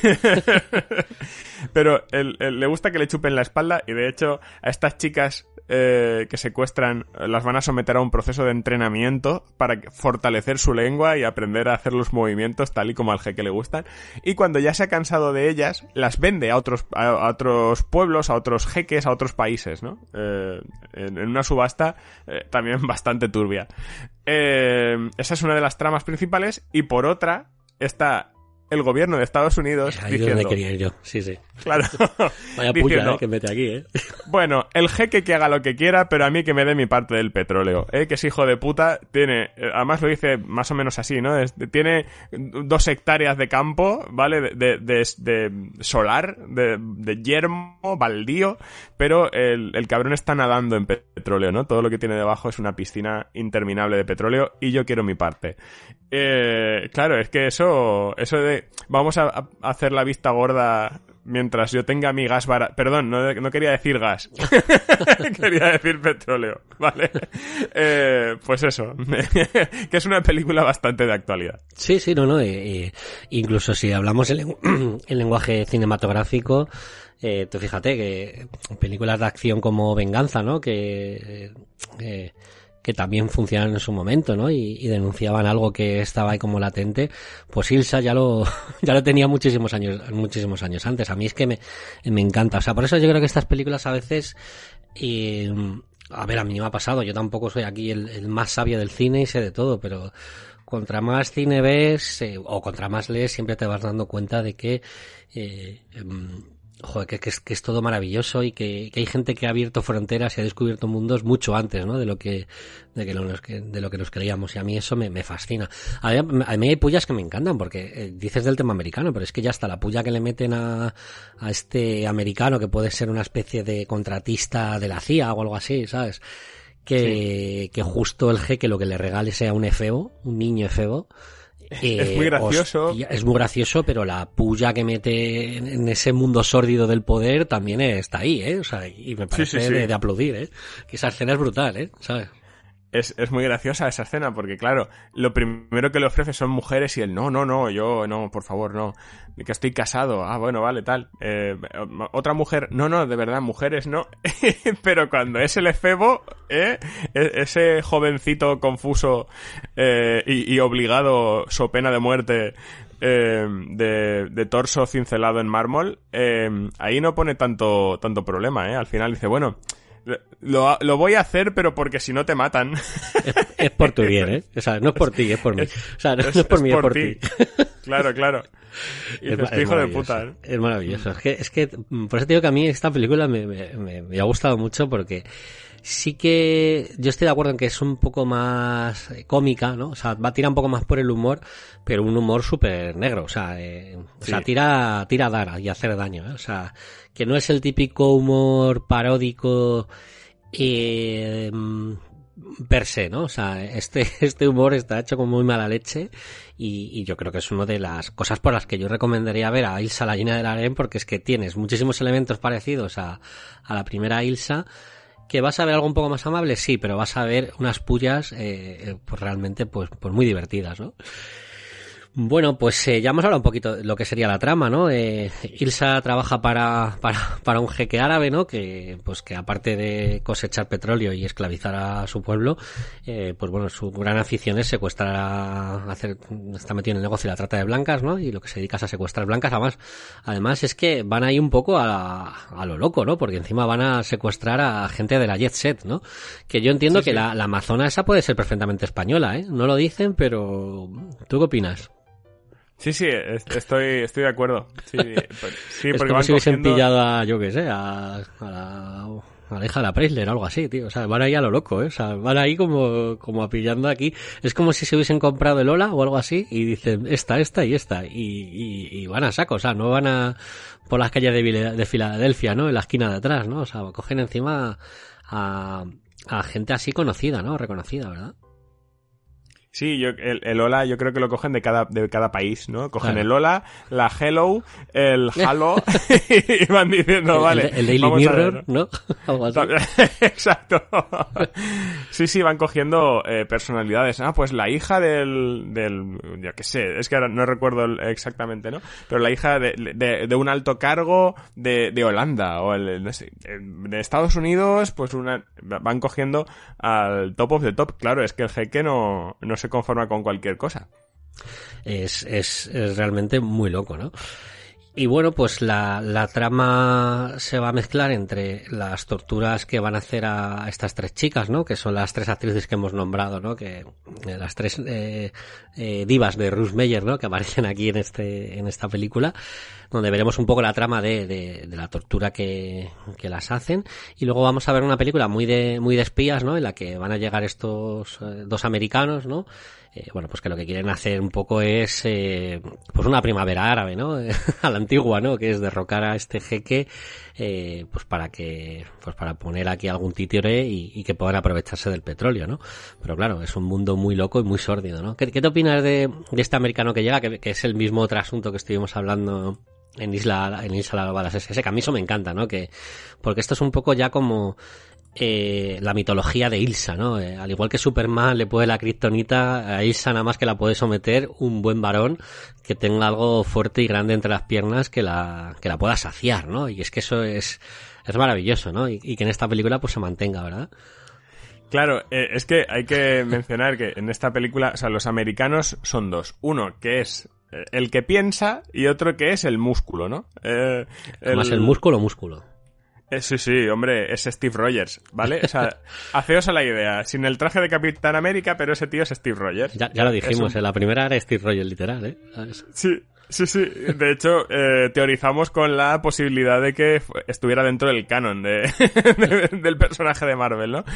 pero le gusta que le chupen la espalda y de hecho a estas chicas que secuestran las van a someter a un proceso de entrenamiento para fortalecer su lengua y aprender a hacer los movimientos tal y como al jeque le gustan, y cuando ya se ha cansado de ellas las vende a otros pueblos, a otros jeques, a otros países, ¿no? En una subasta también bastante turbia. Esa es una de las tramas principales y por otra está el gobierno de Estados Unidos ahí diciendo... donde quería ir yo, sí. Claro. Vaya diciendo, puya, que mete aquí, Bueno, el jeque que haga lo que quiera, pero a mí que me dé mi parte del petróleo, que es hijo de puta, tiene, además lo dice más o menos así, ¿no? Tiene 2 hectáreas de campo, ¿vale? De solar, de yermo, baldío, pero el cabrón está nadando en petróleo, ¿no? Todo lo que tiene debajo es una piscina interminable de petróleo y yo quiero mi parte. Claro, es que eso de vamos a hacer la vista gorda mientras yo tenga mi gas barato. Perdón, no quería decir gas. Quería decir petróleo, ¿vale? Pues eso. Que es una película bastante de actualidad. Sí, no. Incluso si hablamos el lenguaje cinematográfico, tú fíjate que películas de acción como Venganza, ¿no? Que también funcionaron en su momento, ¿no? Y denunciaban algo que estaba ahí como latente. Pues Ilsa ya lo tenía muchísimos años antes. A mí es que me encanta. O sea, por eso yo creo que estas películas a veces, a ver, a mí me ha pasado. Yo tampoco soy aquí el más sabio del cine y sé de todo, pero contra más cine ves, o contra más lees, siempre te vas dando cuenta de que, joder, que es todo maravilloso y que hay gente que ha abierto fronteras y ha descubierto mundos mucho antes, ¿no? de lo que nos creíamos, y a mí eso me fascina. A mí hay pullas que me encantan porque dices del tema americano, pero es que ya está la pulla que le meten a este americano que puede ser una especie de contratista de la CIA o algo así, ¿sabes? Que justo el jeque lo que le regale sea un efebo, un niño efebo. Es muy gracioso. Hostia, es muy gracioso, pero la puya que mete en ese mundo sórdido del poder también está ahí, O sea, y me parece de aplaudir, Que esa escena es brutal, ¿sabes? es muy graciosa esa escena, porque claro, lo primero que le ofrece son mujeres y él, no, yo, no, por favor, no, que estoy casado, bueno, vale, tal, otra mujer, no, de verdad, mujeres, no, pero cuando es el efebo, ese jovencito confuso y obligado, so pena de muerte, de torso cincelado en mármol, ahí no pone tanto problema, al final dice, bueno, lo voy a hacer, pero porque si no te matan. Es por tu bien, ¿eh? O sea, no es por ti, es por mí. O sea, no es por mí, es por ti. Claro. Y dices, hijo de puta, ¿eh? Es maravilloso. Es que por eso te digo que a mí esta película me ha gustado mucho, porque sí que yo estoy de acuerdo en que es un poco más cómica, ¿no? O sea, va a tirar un poco más por el humor, pero un humor súper negro, o sea, tira a dar y a hacer daño, ¿eh? O sea, que no es el típico humor paródico per se, ¿no? O sea, este humor está hecho con muy mala leche y yo creo que es una de las cosas por las que yo recomendaría ver a Ilsa la Gallina del harén, porque es que tienes muchísimos elementos parecidos a la primera Ilsa. ¿Que vas a ver algo un poco más amable? Sí, pero vas a ver unas pullas pues realmente pues muy divertidas, ¿no? Bueno, pues ya hemos hablado un poquito de lo que sería la trama, ¿no? Ilsa trabaja para un jeque árabe, ¿no? Que aparte de cosechar petróleo y esclavizar a su pueblo, pues bueno, su gran afición es secuestrar está metido en el negocio de la trata de blancas, ¿no? Y lo que se dedica es a secuestrar blancas. Además es que van ahí un poco a lo loco, ¿no? Porque encima van a secuestrar a gente de la jet set, ¿no? Que yo entiendo que la amazona esa puede ser perfectamente española, ¿eh? No lo dicen, pero ¿tú qué opinas? Sí, estoy de acuerdo. Sí, es porque como si hubiesen cogiendo... pillado a la hija de la Preisler o algo así, tío. O sea, van ahí a lo loco, ¿eh? O sea, van ahí como a pillando aquí. Es como si se hubiesen comprado el Ola o algo así y dicen esta y esta. Y van a saco, o sea, no van por las calles de Filadelfia, ¿no? En la esquina de atrás, ¿no? O sea, cogen encima a gente así conocida, ¿no? Reconocida, ¿verdad? Sí, el Ola yo creo que lo cogen de cada país, ¿no? Cogen el Ola, la Hello, el Halo y van diciendo, vale. El Daily Mirror, ¿no? Algo así. Exacto. Sí, van cogiendo personalidades. Pues la hija del yo qué sé, es que ahora no recuerdo exactamente, ¿no? Pero la hija de un alto cargo de Holanda o no sé, de Estados Unidos, pues van cogiendo al top of the top. Claro, es que el jeque no se conforma con cualquier cosa. Es realmente muy loco, ¿no? Y bueno, pues la trama se va a mezclar entre las torturas que van a hacer a estas tres chicas, ¿no? Que son las tres actrices que hemos nombrado, ¿no? Que las tres divas de Ruth Meyer, ¿no? Que aparecen aquí en esta película, donde veremos un poco la trama de la tortura que las hacen. Y luego vamos a ver una película muy de espías, ¿no? En la que van a llegar estos dos americanos, ¿no? Bueno, pues que lo que quieren hacer un poco es pues una primavera árabe, ¿no? A la antigua, ¿no? Que es derrocar a este jeque pues para poner aquí algún títere y que puedan aprovecharse del petróleo, ¿no? Pero claro, es un mundo muy loco y muy sórdido, ¿no? ¿Qué te opinas de este americano que llega, que es el mismo trasunto que estuvimos hablando en Isla de Balas SS? Que a mí eso me encanta, ¿no? Porque esto es un poco ya como la mitología de Ilsa, ¿no? Al igual que Superman le puede la kriptonita, a Ilsa nada más que la puede someter un buen varón que tenga algo fuerte y grande entre las piernas que la pueda saciar, ¿no? Y es que eso es maravilloso, ¿no? Y que en esta película pues se mantenga, ¿verdad? Claro, es que hay que mencionar que en esta película, o sea, los americanos son dos. Uno que es el que piensa y otro que es el músculo, ¿no? Más el músculo. Sí, hombre, es Steve Rogers, ¿vale? O sea, haceos a la idea, sin el traje de Capitán América, pero ese tío es Steve Rogers. Ya lo dijimos, la primera era Steve Rogers, literal, ¿eh? Sí. De hecho, teorizamos con la posibilidad de que estuviera dentro del canon del personaje de Marvel, ¿no?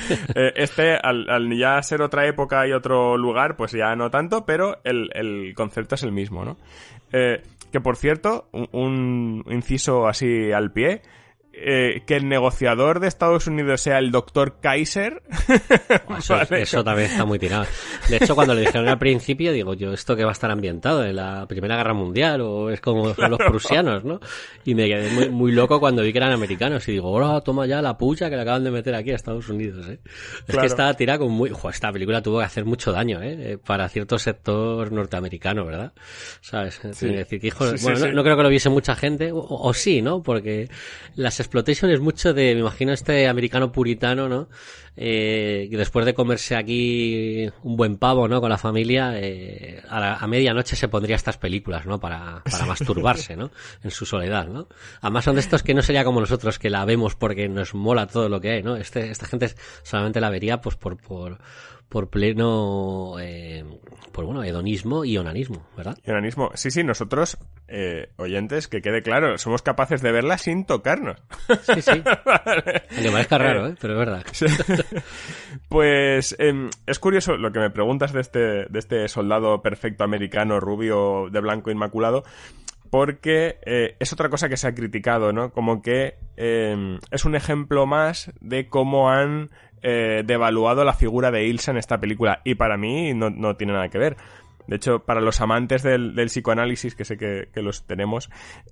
Al ya ser otra época y otro lugar, pues ya no tanto, pero el concepto es el mismo, ¿no? Que por cierto, un inciso así al pie, que el negociador de Estados Unidos sea el Dr. Kaiser. Eso también está muy tirado. De hecho, cuando le dijeron al principio, digo yo, ¿esto que va a estar ambientado en la Primera Guerra Mundial? ¿O es como los prusianos, no? Y me quedé muy, muy loco cuando vi que eran americanos y digo, ¡oh, toma ya la pucha que le acaban de meter aquí a Estados Unidos! Es que estaba tirada con muy... esta película tuvo que hacer mucho daño, para cierto sector norteamericano, ¿verdad? ¿Sabes? Sí. Decir que, hijo, Sí, bueno, sí. No creo que lo viese mucha gente, o sí, ¿no? Porque las exploitation es mucho de, me imagino, este americano puritano, ¿no? Que después de comerse aquí un buen pavo, ¿no? Con la familia, a medianoche se pondría estas películas, ¿no? Para masturbarse, ¿no? En su soledad, ¿no? Además son de estos que no sería como nosotros, que la vemos porque nos mola todo lo que hay, ¿no? Esta gente solamente la vería, pues, por pleno, hedonismo y onanismo, ¿verdad? Y onanismo. Sí, nosotros, oyentes, que quede claro, somos capaces de verla sin tocarnos. Sí. Aunque parezca raro, pero es verdad. Sí. Pues es curioso lo que me preguntas de este soldado perfecto americano, rubio, de blanco inmaculado, porque es otra cosa que se ha criticado, ¿no? Como que es un ejemplo más de cómo han devaluado la figura de Ilsa en esta película, y para mí no tiene nada que ver. De hecho, para los amantes del psicoanálisis, que sé que los tenemos,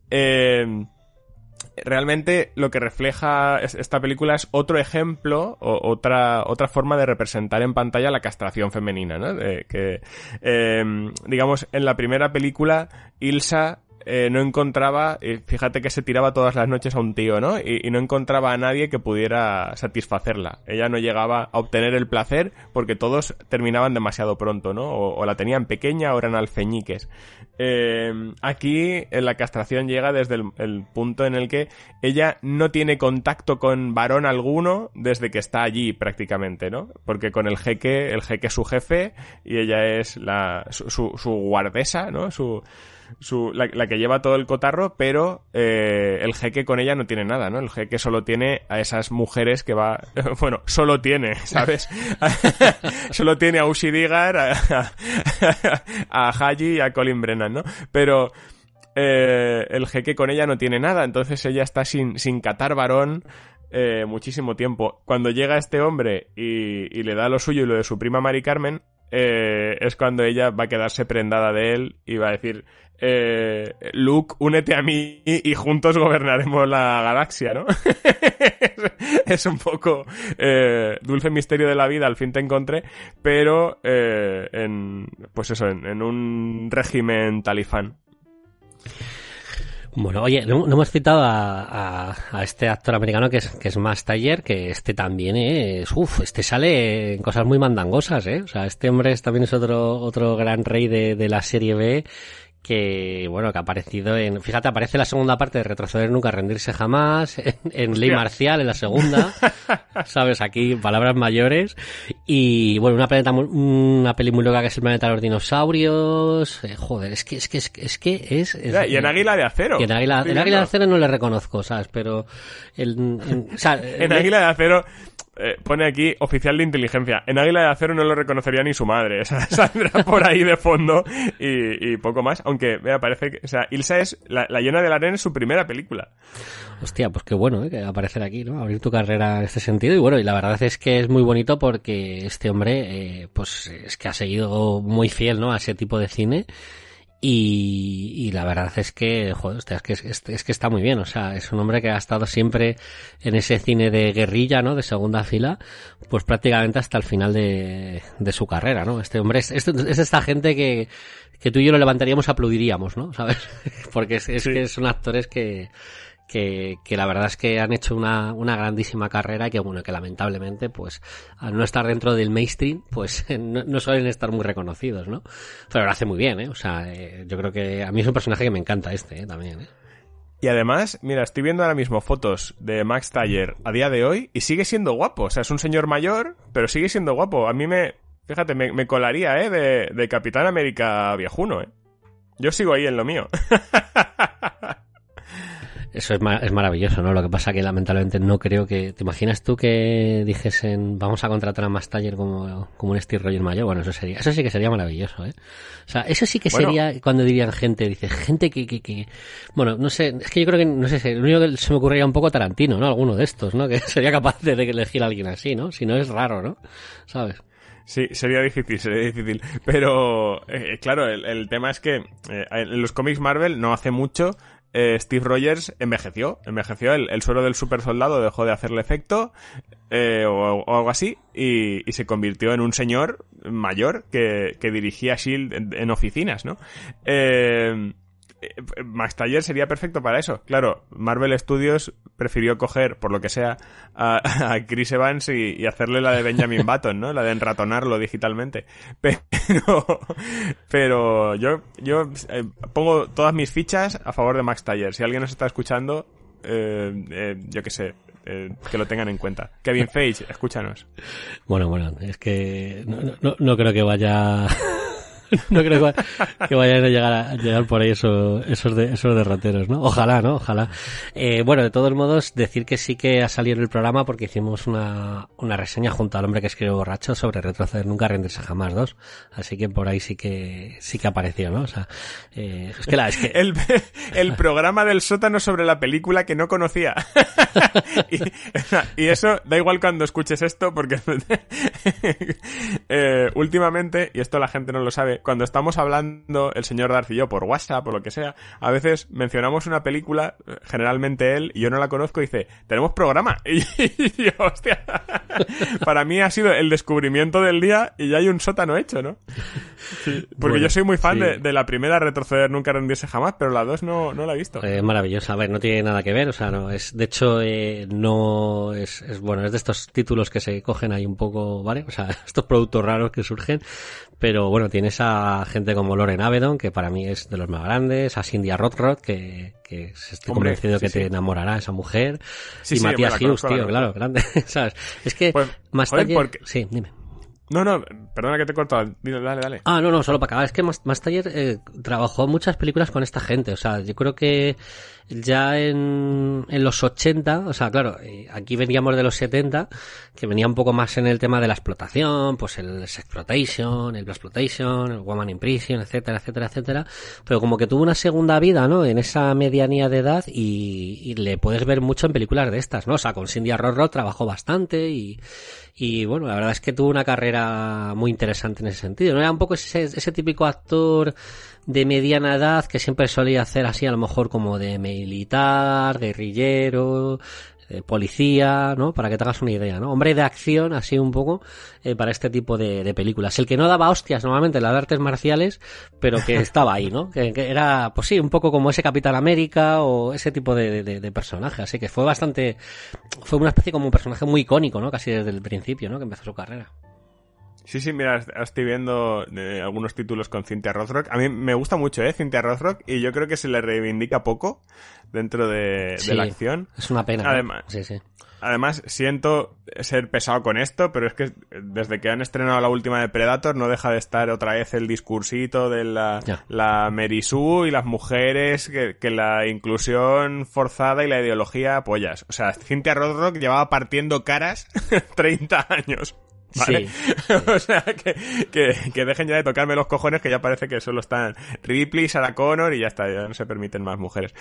realmente lo que refleja esta película es otro ejemplo o otra forma de representar en pantalla la castración femenina, ¿no? Digamos, en la primera película, Ilsa no encontraba, fíjate que se tiraba todas las noches a un tío, ¿no? Y no encontraba a nadie que pudiera satisfacerla. Ella no llegaba a obtener el placer porque todos terminaban demasiado pronto, ¿no? O la tenían pequeña o eran alfeñiques. Aquí la castración llega desde el punto en el que ella no tiene contacto con varón alguno desde que está allí prácticamente, ¿no? Porque con el jeque es su jefe y ella es su guardesa, ¿no? La que lleva todo el cotarro, pero el jeque con ella no tiene nada, ¿no? El jeque solo tiene a esas mujeres que va... Bueno, solo tiene, ¿sabes? Solo tiene a Ushi Digar, a Haji y a Colin Brennan, ¿no? Pero el jeque con ella no tiene nada, entonces ella está sin catar varón muchísimo tiempo. Cuando llega este hombre y le da lo suyo y lo de su prima Mari Carmen, es cuando ella va a quedarse prendada de él y va a decir... Luke, únete a mí y juntos gobernaremos la galaxia, ¿no? Es un poco dulce misterio de la vida, al fin te encontré, pero en un régimen talibán. Bueno, oye, no hemos citado a este actor americano que es Max Taylor, que este también este sale en cosas muy mandangosas, O sea, este hombre también es otro gran rey de la serie B, que ha aparecido fíjate, aparece en la segunda parte de Retroceder Nunca, Rendirse Jamás, en Ley Marcial, en la segunda, ¿sabes? Aquí, palabras mayores, y una peli muy loca que es El planeta de los dinosaurios, joder, es que es y en Águila de Acero. Y en Águila de Acero no le reconozco, ¿sabes? Pero, en Águila de Acero, pone aquí oficial de inteligencia. En Águila de Acero no lo reconocería ni su madre. O sea, saldrá por ahí de fondo y poco más. Aunque, mira, parece que... O sea, Ilsa es... La llena del arena es su primera película. Hostia, pues qué bueno, que aparecer aquí, ¿no? Abrir tu carrera en este sentido. Y la verdad es que es muy bonito porque este hombre, pues es que ha seguido muy fiel, ¿no? A ese tipo de cine. Y la verdad es que, joder, es que está muy bien, o sea, es un hombre que ha estado siempre en ese cine de guerrilla, ¿no? De segunda fila, pues prácticamente hasta el final de su carrera, ¿no? Este hombre es esta gente que tú y yo lo levantaríamos, aplaudiríamos, ¿no? ¿Sabes? Porque es que son actores que la verdad es que han hecho una grandísima carrera y que lamentablemente, pues, al no estar dentro del mainstream, pues, no suelen estar muy reconocidos, ¿no? Pero lo hace muy bien, O sea, yo creo que a mí es un personaje que me encanta también, Y además, mira, estoy viendo ahora mismo fotos de Max Taylor a día de hoy y sigue siendo guapo. O sea, es un señor mayor, pero sigue siendo guapo. A mí fíjate, me colaría, de Capitán América viejuno, Yo sigo ahí en lo mío. Eso es maravilloso, ¿no? Lo que pasa que lamentablemente no creo que... ¿Te imaginas tú que dijesen vamos a contratar a Max Taller como un Steve Rogers mayor? Bueno, eso sí que sería maravilloso, ¿eh? O sea, eso sí que sería cuando dirían gente que... Bueno, no sé, es que yo creo que, no sé, lo único que se me ocurriría un poco Tarantino, ¿no? Alguno de estos, ¿no? Que sería capaz de elegir a alguien así, ¿no? Si no es raro, ¿no? ¿Sabes? Sí, sería difícil. Pero, claro, el tema es que en los cómics Marvel no hace mucho Steve Rogers envejeció, el suero del super soldado dejó de hacerle efecto o algo así y se convirtió en un señor mayor que dirigía S.H.I.E.L.D. en oficinas, ¿no? Max Taller sería perfecto para eso. Claro, Marvel Studios prefirió coger, por lo que sea, a Chris Evans y hacerle la de Benjamin Button, ¿no? La de enratonarlo digitalmente. Pero yo pongo todas mis fichas a favor de Max Taller. Si alguien nos está escuchando, yo qué sé, que lo tengan en cuenta. Kevin Feige, escúchanos. Bueno, es que no creo que vaya... No creo que vayan a llegar por ahí esos derroteros, ¿no? Ojalá, ¿no? Ojalá. Bueno, de todos modos, decir que sí que ha salido en el programa porque hicimos una reseña junto al hombre que escribe Borracho sobre Retroceder Nunca, Rendirse Jamás 2. Así que por ahí sí que apareció, ¿no? O sea, es que el programa del sótano sobre la película que no conocía. y eso da igual cuando escuches esto porque últimamente, y esto la gente no lo sabe, cuando estamos hablando el señor Darth y yo por WhatsApp o lo que sea, a veces mencionamos una película, generalmente él, y yo no la conozco, y dice, tenemos programa. Y yo, hostia, para mí ha sido el descubrimiento del día y ya hay un sótano hecho, ¿no? Sí, porque yo soy muy fan de la primera, Retroceder Nunca, Rendirse Jamás, pero la 2 no la he visto. Maravillosa. A ver, no tiene nada que ver, o sea, no es, de hecho, no es bueno, es de estos títulos que se cogen ahí un poco, ¿vale? O sea, estos productos raros que surgen, pero bueno, tienes a gente como Loren Avedon, que para mí es de los más grandes, a Cynthia Rothrock, que estoy convencido que te enamorará esa mujer, y Matías Hughes, tío, claro, grande, ¿sabes? Es que pues, más tarde... Sí, dime. No, perdona que te he cortado. Dale. No, solo para acabar. Es que Max Taller trabajó muchas películas con esta gente. O sea, yo creo que ya en los 80, o sea, claro, aquí veníamos de los 70, que venía un poco más en el tema de la explotación, pues el Sexploitation, el Blaxploitation, el Woman in Prison, etcétera. Pero como que tuvo una segunda vida, ¿no? En esa medianía de edad y le puedes ver mucho en películas de estas, ¿no? O sea, con Cynthia Rothrock trabajó bastante y bueno, la verdad es que tuvo una carrera muy interesante en ese sentido. No era un poco ese típico actor de mediana edad que siempre solía hacer así, a lo mejor como de militar, guerrillero, policía, ¿no? Para que te hagas una idea, ¿no? Hombre de acción, así un poco, para este tipo de películas. El que no daba hostias normalmente en las artes marciales, pero que estaba ahí, ¿no? Que era, pues sí, un poco como ese Capitán América o ese tipo de personaje. Así que fue una especie como un personaje muy icónico, ¿no? Casi desde el principio, ¿no? Que empezó su carrera. Sí, mira, estoy viendo algunos títulos con Cynthia Rothrock. A mí me gusta mucho, Cynthia Rothrock, y yo creo que se le reivindica poco dentro de la acción. Es una pena. Además, sí. Además, siento ser pesado con esto, pero es que desde que han estrenado la última de Predator no deja de estar otra vez el discursito de la Mary Sue y las mujeres, que la inclusión forzada y la ideología apoyas. O sea, Cynthia Rothrock llevaba partiendo caras 30 años. ¿Vale? Sí. O sea, que dejen ya de tocarme los cojones, que ya parece que solo están Ripley, Sarah Connor y ya está, ya no se permiten más mujeres.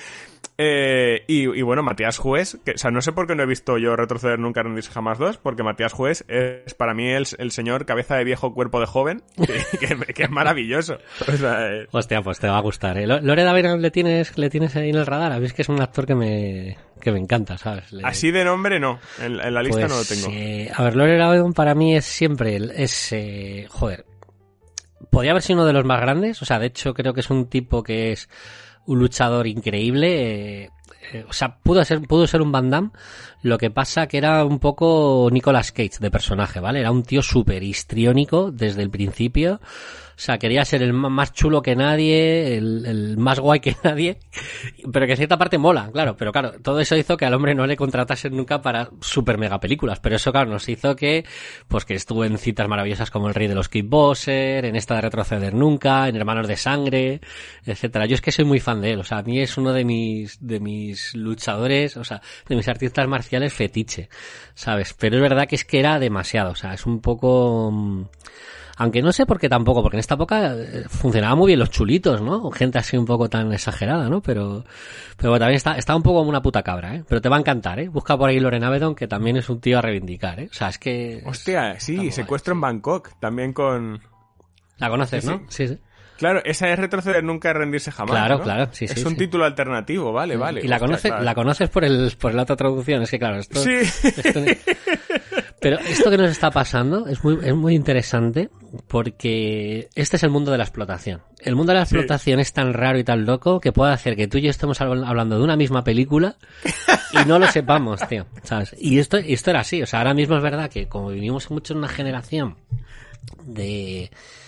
Y bueno, Matías Juez, o sea, no sé por qué no he visto yo Retroceder Nunca, Rendirse Jamás 2, porque Matías Juez es para mí el señor cabeza de viejo, cuerpo de joven, que es maravilloso. O sea, hostia, pues te va a gustar, ¿eh? Lore Avedon le tienes ahí en el radar. A mí es que es un actor que me encanta, ¿sabes? Así de nombre no, en la lista pues, no lo tengo. A ver, Lore Avedon para mí es siempre joder, podría haber sido uno de los más grandes. O sea, de hecho creo que es un tipo que es un luchador increíble. O sea, pudo ser un Van Damme. Lo que pasa que era un poco Nicolas Cage de personaje, ¿vale? Era un tío súper histriónico desde el principio. O sea, quería ser el más chulo que nadie, el más guay que nadie, pero que en cierta parte mola, claro. Pero claro, todo eso hizo que al hombre no le contratasen nunca para super mega películas. Pero eso, claro, nos hizo que estuvo en citas maravillosas como El Rey de los Kickboxer, en esta de Retroceder Nunca, en Hermanos de Sangre, etcétera. Yo es que soy muy fan de él. O sea, a mí es uno de mis mis luchadores, o sea, de mis artistas marciales fetiche, ¿sabes? Pero es verdad que era demasiado, o sea, es un poco... Aunque no sé por qué tampoco, porque en esta época funcionaban muy bien los chulitos, ¿no? Gente así un poco tan exagerada, ¿no? Pero bueno, también está un poco como una puta cabra, ¿eh? Pero te va a encantar, ¿eh? Busca por ahí Loren Avedon, que también es un tío a reivindicar, ¿eh? O sea, es que... Hostia, sí, Secuestro en Bangkok, también con... La conoces, ¿no? Sí. Claro, esa es Retroceder nunca, rendirse jamás, Claro, ¿no? claro, sí. Es un título alternativo, vale. Y la conoces por la otra traducción, es que claro, esto... Sí. Pero esto que nos está pasando es muy interesante porque este es el mundo de la explotación. El mundo de la explotación es tan raro y tan loco que puede hacer que tú y yo estemos hablando de una misma película y no lo sepamos, tío, ¿sabes? Y esto era así, o sea, ahora mismo es verdad que como vivimos mucho en una generación de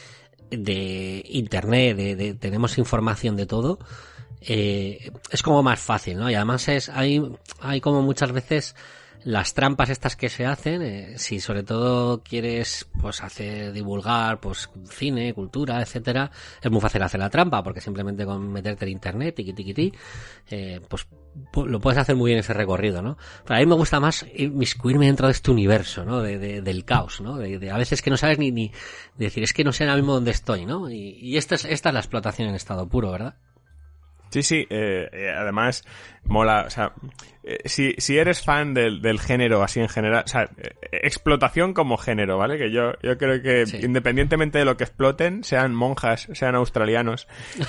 internet, tenemos información de todo, es como más fácil, ¿no? Y además hay como muchas veces las trampas estas que se hacen, si sobre todo quieres pues divulgar pues cine, cultura, etcétera, es muy fácil hacer la trampa porque simplemente con meterte en internet, tiqui, pues lo puedes hacer muy bien ese recorrido, ¿no? Pero a mí me gusta más inmiscuirme dentro de este universo, ¿no? Del caos, ¿no? De a veces que no sabes ni decir, es que no sé ahora mismo dónde estoy, ¿no? Y esta es la explotación en estado puro, ¿verdad? Sí, además mola, o sea, si eres fan del género así en general, o sea, explotación como género, ¿vale? Que yo creo que independientemente de lo que exploten, sean monjas, sean australianos,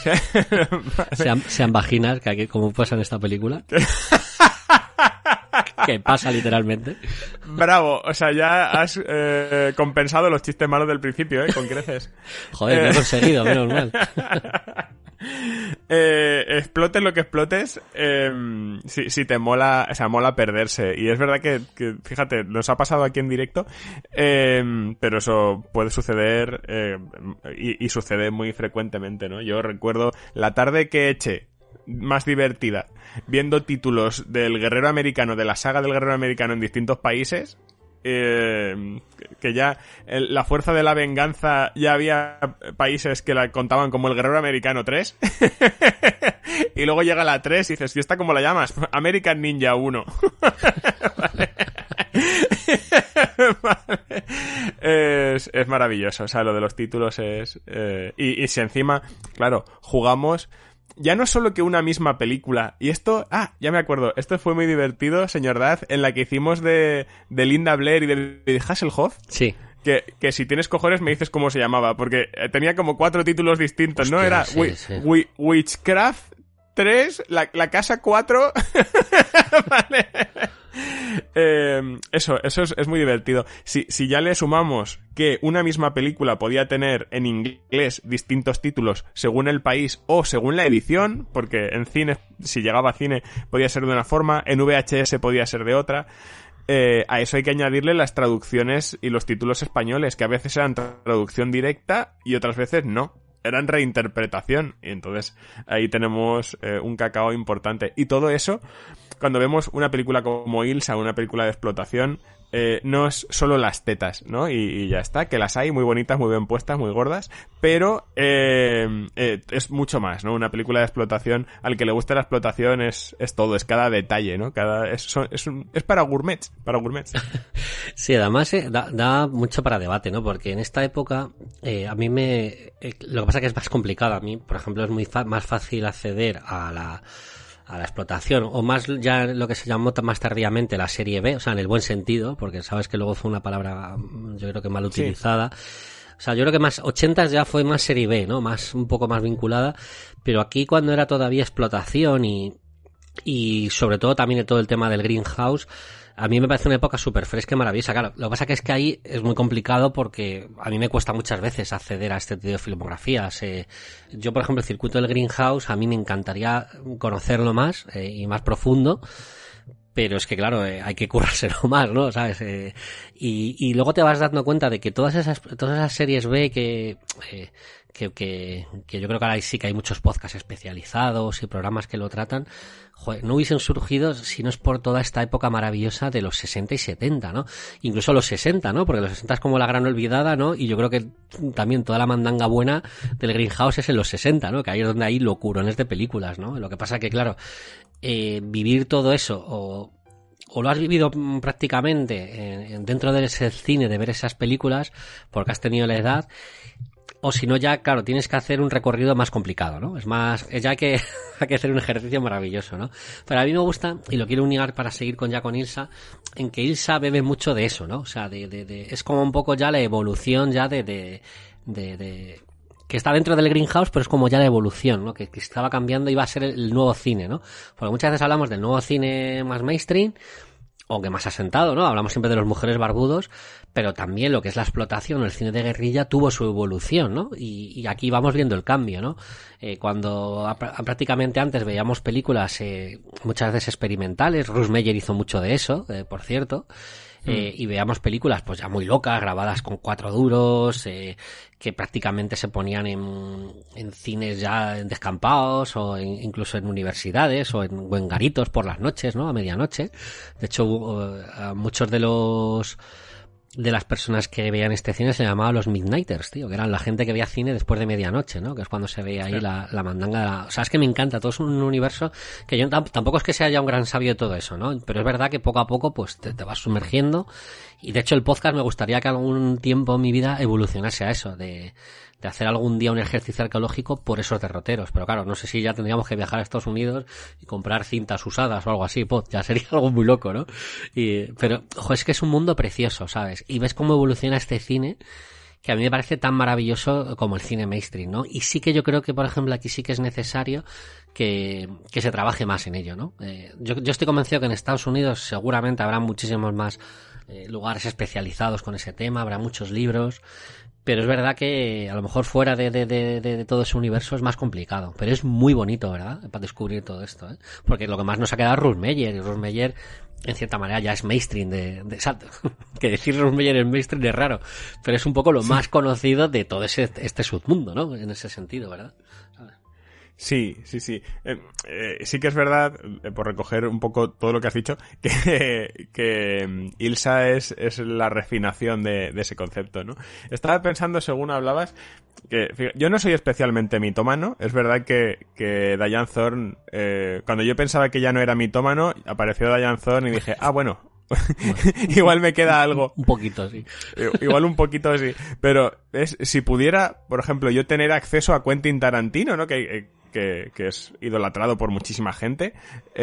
sean vaginas, que aquí como pasa en esta película. Que pasa literalmente. Bravo, o sea, ya has compensado los chistes malos del principio, con creces. Joder, lo he conseguido, menos mal. Explotes lo que explotes, si te mola, o sea, mola perderse. Y es verdad que fíjate, nos ha pasado aquí en directo, pero eso puede suceder, y sucede muy frecuentemente, ¿no? Yo recuerdo la tarde que eché más divertida viendo títulos del Guerrero Americano, de la saga del Guerrero Americano en distintos países, que ya la Fuerza de la Venganza, ya había países que la contaban como el Guerrero Americano 3 y luego llega la 3 y dices, ¿y esta cómo la llamas? American Ninja 1. Vale. Vale. Es maravilloso, o sea, lo de los títulos es... y si encima, claro, jugamos... Ya no solo que una misma película, y esto, ya me acuerdo, esto fue muy divertido, señor Daz, en la que hicimos de Linda Blair y de David Hasselhoff. Sí. Que si tienes cojones me dices cómo se llamaba, porque tenía como 4 títulos distintos, ¿no? Hostia, Era Witchcraft 3, la casa 4. Vale. Eso es muy divertido. Si ya le sumamos que una misma película podía tener en inglés distintos títulos según el país o según la edición, porque en cine, si llegaba a cine, podía ser de una forma, en VHS podía ser de otra. A eso hay que añadirle las traducciones y los títulos españoles, que a veces eran traducción directa y otras veces no. Eran reinterpretación. Y entonces ahí tenemos un cacao importante. Y todo eso, cuando vemos una película como Ilsa, una película de explotación, no es solo las tetas, ¿no? Y ya está, que las hay muy bonitas, muy bien puestas, muy gordas, pero es mucho más, ¿no? Una película de explotación, al que le guste la explotación es todo, es cada detalle, ¿no? Es para gourmets, Sí, además da mucho para debate, ¿no? Porque en esta época a mí lo que pasa es que es más complicado. A mí, por ejemplo, es más fácil acceder a la explotación, o más ya lo que se llamó más tardíamente la serie B, o sea, en el buen sentido, porque sabes que luego fue una palabra, yo creo que mal utilizada. Sí. O sea, yo creo que más 80 ya fue más serie B, ¿no? Un poco más vinculada, pero aquí cuando era todavía explotación y sobre todo también de todo el tema del Greenhouse, a mí me parece una época súper fresca y maravillosa. Claro, lo que pasa es que ahí es muy complicado porque a mí me cuesta muchas veces acceder a este tipo de filmografías. Yo, por ejemplo, el circuito del Greenhouse, a mí me encantaría conocerlo más y más profundo, pero es que, claro, hay que currárselo más, ¿no? ¿Sabes? Y luego te vas dando cuenta de que todas esas series B que que yo creo que ahora sí que hay muchos podcasts especializados y programas que lo tratan, joder, no hubiesen surgido si no es por toda esta época maravillosa de los 60 y 70, ¿no? Incluso los 60, ¿no? Porque los 60 es como la gran olvidada, ¿no? Y yo creo que también toda la mandanga buena del Greenhouse es en los 60, ¿no? Que ahí es donde hay locurones de películas, ¿no? Lo que pasa que, claro, vivir todo eso o lo has vivido prácticamente dentro de ese cine, de ver esas películas, porque has tenido la edad, o si no ya, claro, tienes que hacer un recorrido más complicado, ¿no? Ya hay que hacer un ejercicio maravilloso, ¿no? Pero a mí me gusta, y lo quiero unir para seguir con Ilsa, en que Ilsa bebe mucho de eso, ¿no? O sea, es como un poco ya la evolución ya de que está dentro del Greenhouse, pero es como ya la evolución, ¿no? Que estaba cambiando y va a ser el nuevo cine, ¿no? Porque muchas veces hablamos del nuevo cine más mainstream, o que más asentado, ¿no? Hablamos siempre de los mujeres barbudos, pero también lo que es la explotación o el cine de guerrilla tuvo su evolución, ¿no? Y aquí vamos viendo el cambio, ¿no? Cuando prácticamente antes veíamos películas muchas veces experimentales, Russ Meyer hizo mucho de eso, por cierto, y veíamos películas pues ya muy locas, grabadas con 4 duros, que prácticamente se ponían en cines ya descampados o incluso en universidades o en garitos por las noches, ¿no? A medianoche. De hecho, a muchos de las personas que veían este cine se llamaban los Midnighters, tío, que eran la gente que veía cine después de medianoche, ¿no? Que es cuando se ve ahí la mandanga. O sea, es que me encanta, todo es un universo que yo tampoco es que sea ya un gran sabio de todo eso, ¿no? Pero es verdad que poco a poco pues te vas sumergiendo, y de hecho el podcast me gustaría que algún tiempo en mi vida evolucionase a eso, de hacer algún día un ejercicio arqueológico por esos derroteros. Pero claro, no sé si ya tendríamos que viajar a Estados Unidos y comprar cintas usadas o algo así, pues ya sería algo muy loco, ¿no? Pero, ojo, es que es un mundo precioso, ¿sabes? Y ves cómo evoluciona este cine, que a mí me parece tan maravilloso como el cine mainstream, ¿no? Y sí que yo creo que, por ejemplo, aquí sí que es necesario que se trabaje más en ello, ¿no? Yo estoy convencido que en Estados Unidos seguramente habrá muchísimos más lugares especializados con ese tema, habrá muchos libros, pero es verdad que a lo mejor fuera de todo ese universo es más complicado, pero es muy bonito, ¿verdad? Para descubrir todo esto, ¿eh? Porque lo que más nos ha quedado es Russ Meyer, y Russ Meyer en cierta manera ya es mainstream exacto. Que decir Russ Meyer es mainstream es raro, pero es un poco lo más conocido de todo este submundo, ¿no? En ese sentido, ¿verdad? Sí. Sí que es verdad, por recoger un poco todo lo que has dicho, que Ilsa es la refinación de ese concepto, ¿no? Estaba pensando, según hablabas, que yo no soy especialmente mitómano. Es verdad que Diane Thorne, cuando yo pensaba que ya no era mitómano, apareció Diane Thorne y dije, bueno, igual me queda algo. Un poquito, sí. Igual un poquito, sí. Pero si pudiera, por ejemplo, yo tener acceso a Quentin Tarantino, ¿no? Que es idolatrado por muchísima gente.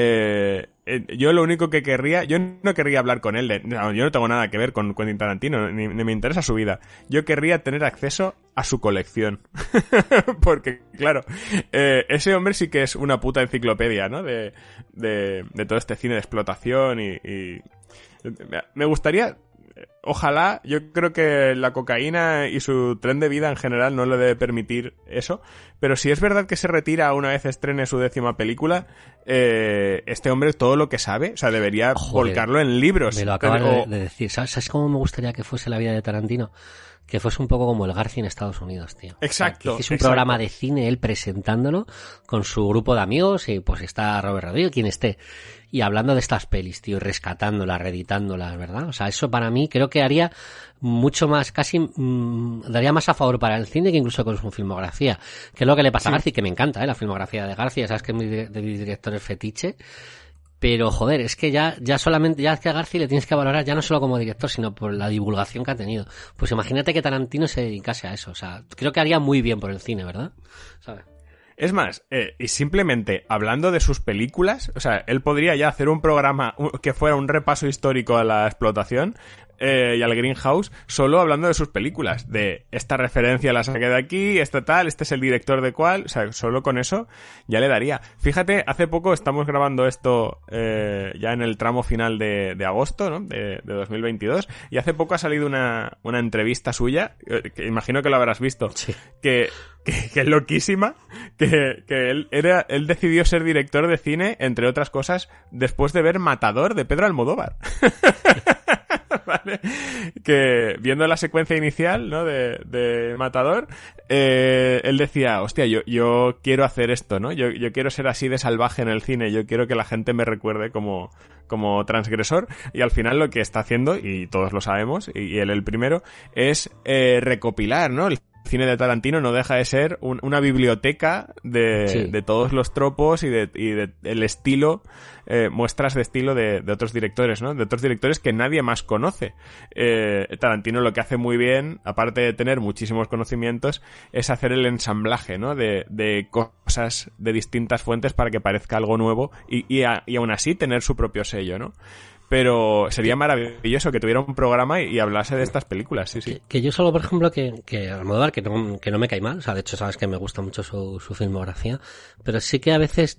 Yo lo único que querría, yo no querría hablar con él, yo no tengo nada que ver con Quentin Tarantino, ni me interesa su vida. Yo querría tener acceso a su colección. Porque, claro, ese hombre sí que es una puta enciclopedia, ¿no? De todo este cine de explotación y me gustaría... Ojalá, yo creo que la cocaína y su tren de vida en general no le debe permitir eso, pero si es verdad que se retira una vez estrene su 10ª película, este hombre todo lo que sabe, o sea, debería volcarlo en libros. Me lo acabas de decir. ¿Sabes cómo me gustaría que fuese la vida de Tarantino? Que fuese un poco como el Garci en Estados Unidos, tío. Exacto. O sea, que hiciese un programa de cine, él presentándolo con su grupo de amigos, y pues está Robert Rodríguez, quien esté, y hablando de estas pelis, tío, y rescatándolas, reeditándolas, ¿verdad? O sea, eso para mí creo que haría mucho más, casi daría más a favor para el cine que incluso con su filmografía, que es lo que le pasa a Garci, que me encanta, la filmografía de Garci, sabes que es de mis directores fetiche. Pero, joder, es que ya solamente, ya es que a Garci le tienes que valorar ya no solo como director, sino por la divulgación que ha tenido. Pues imagínate que Tarantino se dedicase a eso. O sea, creo que haría muy bien por el cine, ¿verdad? ¿Sabes? Es más, y simplemente hablando de sus películas, o sea, él podría ya hacer un programa que fuera un repaso histórico a la explotación y al Greenhouse, solo hablando de sus películas, de esta referencia la saqué de aquí, esta tal, este es el director de cuál, o sea, solo con eso ya le daría. Fíjate, hace poco estamos grabando esto ya en el tramo final de agosto, ¿no? De 2022, y hace poco ha salido una entrevista suya, que imagino que lo habrás visto, sí. que es loquísima, que él decidió ser director de cine, entre otras cosas, después de ver Matador de Pedro Almodóvar. ¿vale? Que viendo la secuencia inicial, ¿no? de Matador, él decía, hostia, yo quiero hacer esto, ¿no? Yo quiero ser así de salvaje en el cine, yo quiero que la gente me recuerde como transgresor, y al final lo que está haciendo, y todos lo sabemos, y él el primero, es recopilar, ¿no? El cine de Tarantino no deja de ser una biblioteca de todos los tropos y de el estilo, muestras de estilo de otros directores, ¿no? De otros directores que nadie más conoce. Tarantino lo que hace muy bien, aparte de tener muchísimos conocimientos, es hacer el ensamblaje, ¿no? De cosas de distintas fuentes para que parezca algo nuevo y aún así tener su propio sello, ¿no? Pero sería maravilloso que tuviera un programa y hablase de estas películas, sí. Que yo solo, por ejemplo, que Almodóvar, que no me cae mal, o sea, de hecho sabes que me gusta mucho su filmografía, pero sí que a veces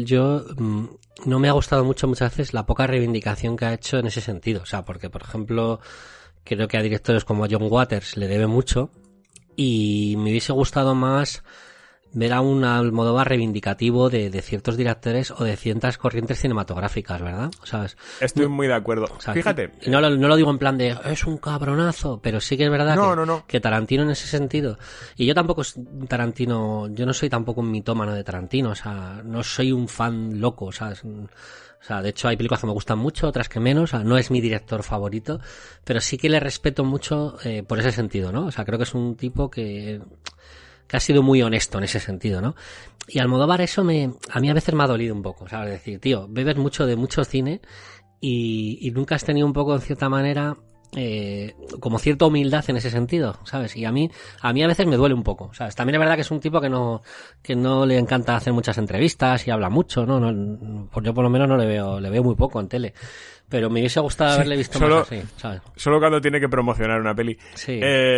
no me ha gustado muchas veces la poca reivindicación que ha hecho en ese sentido, o sea, porque, por ejemplo, creo que a directores como John Waters le debe mucho, y me hubiese gustado más ver a un Almodóvar reivindicativo de ciertos directores o de ciertas corrientes cinematográficas, ¿verdad? ¿Sabes? Estoy muy de acuerdo. O sea, fíjate. No lo digo en plan de, es un cabronazo, pero sí que es verdad que Tarantino en ese sentido, y yo tampoco Tarantino, yo no soy tampoco un mitómano de Tarantino, o sea, no soy un fan loco, ¿sabes? O sea, de hecho hay películas que me gustan mucho, otras que menos, o sea, no es mi director favorito, pero sí que le respeto mucho por ese sentido, ¿no? O sea, creo que es un tipo que ha sido muy honesto en ese sentido, ¿no? Y Almodóvar eso a mí a veces me ha dolido un poco, ¿sabes? Es decir, tío, bebes mucho de mucho cine y nunca has tenido un poco, en cierta manera, como cierta humildad en ese sentido, ¿sabes? Y a mí a veces me duele un poco, ¿sabes? También es verdad que es un tipo que no le encanta hacer muchas entrevistas y habla mucho, ¿no? Yo por lo menos no le veo muy poco en tele. Pero me hubiese gustado haberle visto más así, ¿sabes? Solo cuando tiene que promocionar una peli. Sí.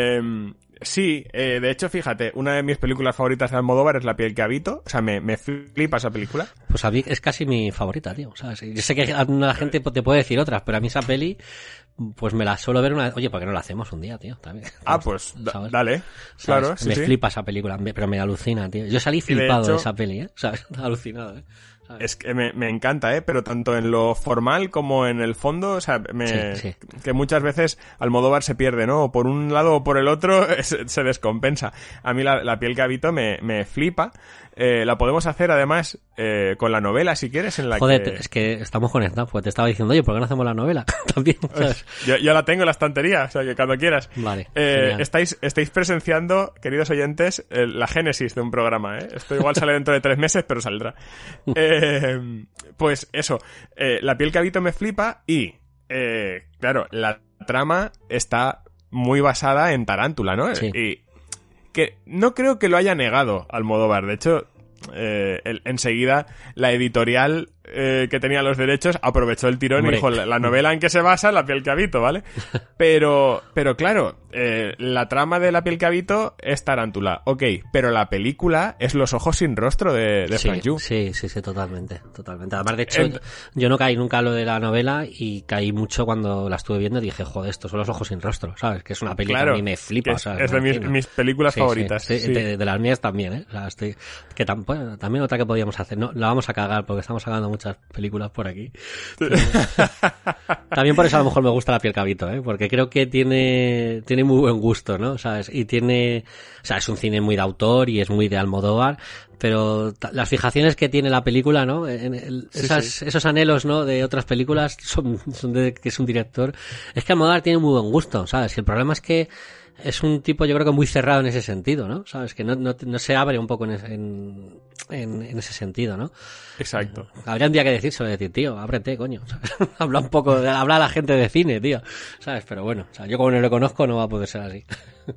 Sí, de hecho, fíjate, una de mis películas favoritas de Almodóvar es La piel que habito. O sea, me flipa esa película. Pues a mí es casi mi favorita, tío, ¿sabes? Yo sé que la gente te puede decir otras, pero a mí esa peli, pues me la suelo ver una vez. Oye, ¿por qué no la hacemos un día, tío? También, pues dale. Claro, sí, me flipa esa película, pero me alucina, tío. Yo salí flipado de esa peli, ¿sabes? Alucinado, Es que me encanta, pero tanto en lo formal como en el fondo, o sea, que muchas veces Almodóvar se pierde, ¿no? O por un lado o por el otro se descompensa. A mí la piel que habito me flipa. La podemos hacer además con la novela, si quieres, en la es que estamos conectados, pues te estaba diciendo, oye, ¿por qué no hacemos la novela? También, ¿sabes? Yo la tengo en la estantería, o sea, que cuando quieras. Vale. Estáis presenciando, queridos oyentes, la génesis de un programa, Esto igual sale dentro de 3 meses, pero saldrá. Pues eso, la piel que habito me flipa y, claro, la trama está muy basada en Tarántula, ¿no? Sí. Y que no creo que lo haya negado Almodóvar. De hecho, enseguida la editorial que tenía los derechos aprovechó el tirón. Hombre. Y dijo, la novela en que se basa, La piel que habito, ¿vale? Pero claro, la trama de La piel que habito es Tarántula, ok, pero la película es Los ojos sin rostro de Frank Yu. Sí, totalmente. Además, de hecho, yo no caí nunca a lo de la novela y caí mucho cuando la estuve viendo y dije, joder, estos son Los ojos sin rostro, ¿sabes? Que es una película que a mí me flipa, que ¿sabes? Es de mis películas favoritas. Sí. De las mías también, O sea, también otra que podíamos hacer, no, la vamos a cagar porque estamos sacando muchas películas por aquí. También por eso a lo mejor me gusta La piel que habito, porque creo que tiene muy buen gusto, ¿no? ¿Sabes? Y es un cine muy de autor y es muy de Almodóvar, pero las fijaciones que tiene la película, ¿no? Esos anhelos, ¿no? De otras películas son de que es un director. Es que Almodóvar tiene muy buen gusto, ¿sabes? Y el problema es que es un tipo, yo creo que muy cerrado en ese sentido, ¿no? Sabes, que no se abre un poco en ese sentido, ¿no? Exacto. Habría un día que decir, tío, ábrete, coño. Habla un poco, habla a la gente de cine, tío. ¿Sabes? Pero bueno, o sea, yo como no lo conozco no va a poder ser así.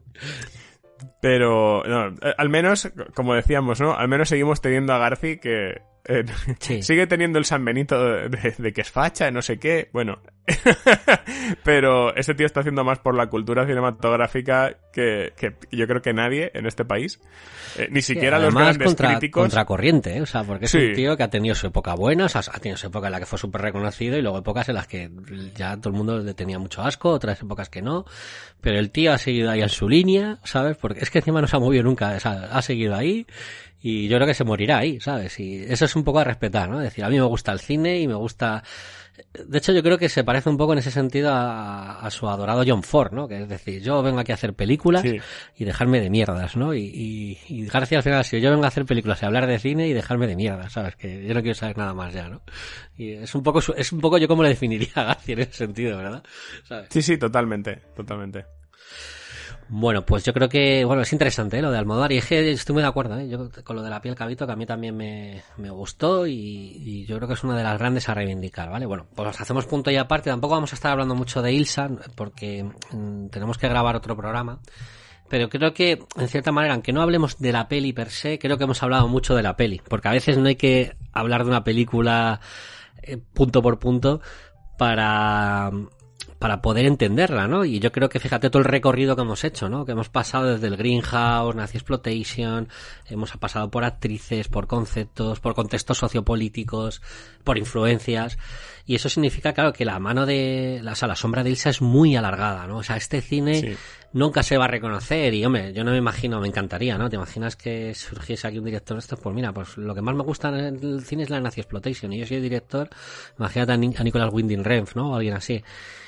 Pero, no, al menos, como decíamos, ¿no? Al menos seguimos teniendo a Garci que sigue teniendo el San Benito de que es facha, no sé qué, bueno. Pero este tío está haciendo más por la cultura cinematográfica que yo creo que nadie en este país. Ni siquiera los grandes críticos. Contracorriente, o sea, porque es un tío que ha tenido su época buena, o sea, ha tenido su época en la que fue súper reconocido y luego épocas en las que ya todo el mundo le tenía mucho asco, otras épocas que no. Pero el tío ha seguido ahí en su línea, ¿sabes? Porque es que encima no se ha movido nunca, o sea, ha seguido ahí. Y yo creo que se morirá ahí, ¿sabes? Y eso es un poco a respetar, ¿no? Es decir, a mí me gusta el cine y me gusta... De hecho, yo creo que se parece un poco en ese sentido a su adorado John Ford, ¿no? Que es decir, yo vengo aquí a hacer películas y dejarme de mierdas, ¿no? Y García al final ha sido, yo vengo a hacer películas y hablar de cine y dejarme de mierdas, ¿sabes? Que yo no quiero saber nada más ya, ¿no? Y es un poco yo como le definiría a García en ese sentido, ¿verdad? ¿Sabes? Sí, totalmente. Bueno, pues yo creo que, bueno, es interesante, lo de Almodóvar, y es que estoy muy de acuerdo, yo con lo de La piel cabito, que a mí también me gustó y yo creo que es una de las grandes a reivindicar, ¿vale? Bueno, pues hacemos punto y aparte, tampoco vamos a estar hablando mucho de Ilsa, porque tenemos que grabar otro programa, pero creo que, en cierta manera, aunque no hablemos de la peli per se, creo que hemos hablado mucho de la peli, porque a veces no hay que hablar de una película punto por punto para poder entenderla, ¿no? Y yo creo que, fíjate, todo el recorrido que hemos hecho, ¿no? Que hemos pasado desde el Greenhouse, Nazi Exploitation, hemos pasado por actrices, por conceptos, por contextos sociopolíticos, por influencias, y eso significa, claro, que la mano de... la sombra de Ilsa es muy alargada, ¿no? O sea, este cine nunca se va a reconocer, y, hombre, yo no me imagino, me encantaría, ¿no? ¿Te imaginas que surgiese aquí un director de estos? Pues mira, pues lo que más me gusta en el cine es la Nazi Exploitation, y yo soy el director, imagínate a Nicolas Winding Refn, ¿no? O alguien así.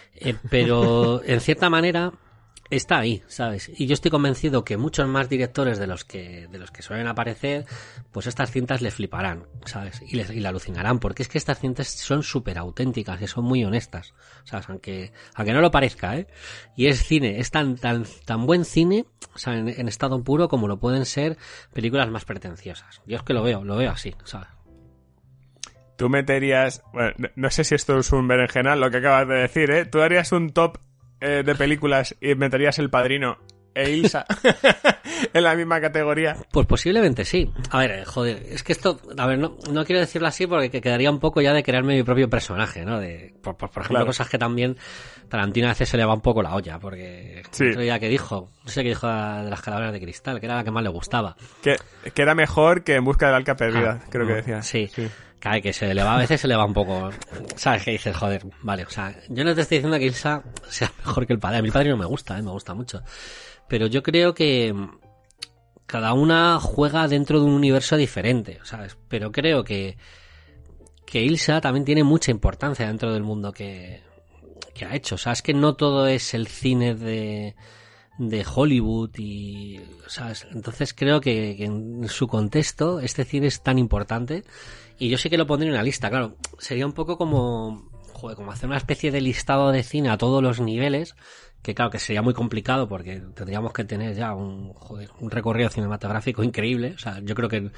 Pero en cierta manera está ahí, ¿sabes? Y yo estoy convencido que muchos más directores de los que suelen aparecer, pues estas cintas le fliparán, ¿sabes? Y le alucinarán, porque es que estas cintas son súper auténticas y son muy honestas, ¿sabes? Aunque no lo parezca, ¿eh? Y es cine, es tan buen cine, o sea, en estado puro, como lo pueden ser películas más pretenciosas. Yo es que lo veo así, ¿sabes? Tú meterías... Bueno, no sé si esto es un berenjenal lo que acabas de decir, ¿eh? Tú harías un top de películas y meterías El Padrino e Ilsa en la misma categoría. Pues posiblemente sí. A ver, joder, es que esto... A ver, no quiero decirlo así porque quedaría un poco ya de crearme mi propio personaje, ¿no? Por ejemplo, claro, cosas que también Tarantino a veces se le va un poco la olla, porque... Sí. El otro día que dijo... No sé qué dijo de Las calaveras de cristal, que era la que más le gustaba. Que era mejor que En busca del arca perdida, creo que decía. Sí. Claro, que a veces se le va un poco, ¿sabes? Que dices, joder, vale, o sea, yo no te estoy diciendo que Ilsa sea mejor que El Padrino. A mí El Padrino me gusta mucho. Pero yo creo que cada una juega dentro de un universo diferente, ¿sabes? Pero creo que Ilsa también tiene mucha importancia dentro del mundo que ha hecho. O sea, es que no todo es el cine de Hollywood y, ¿sabes? Entonces creo que en su contexto este cine es tan importante y yo sí que lo pondría en una lista, claro, sería un poco como hacer una especie de listado de cine a todos los niveles, que claro que sería muy complicado porque tendríamos que tener ya un recorrido cinematográfico increíble, o sea, yo creo que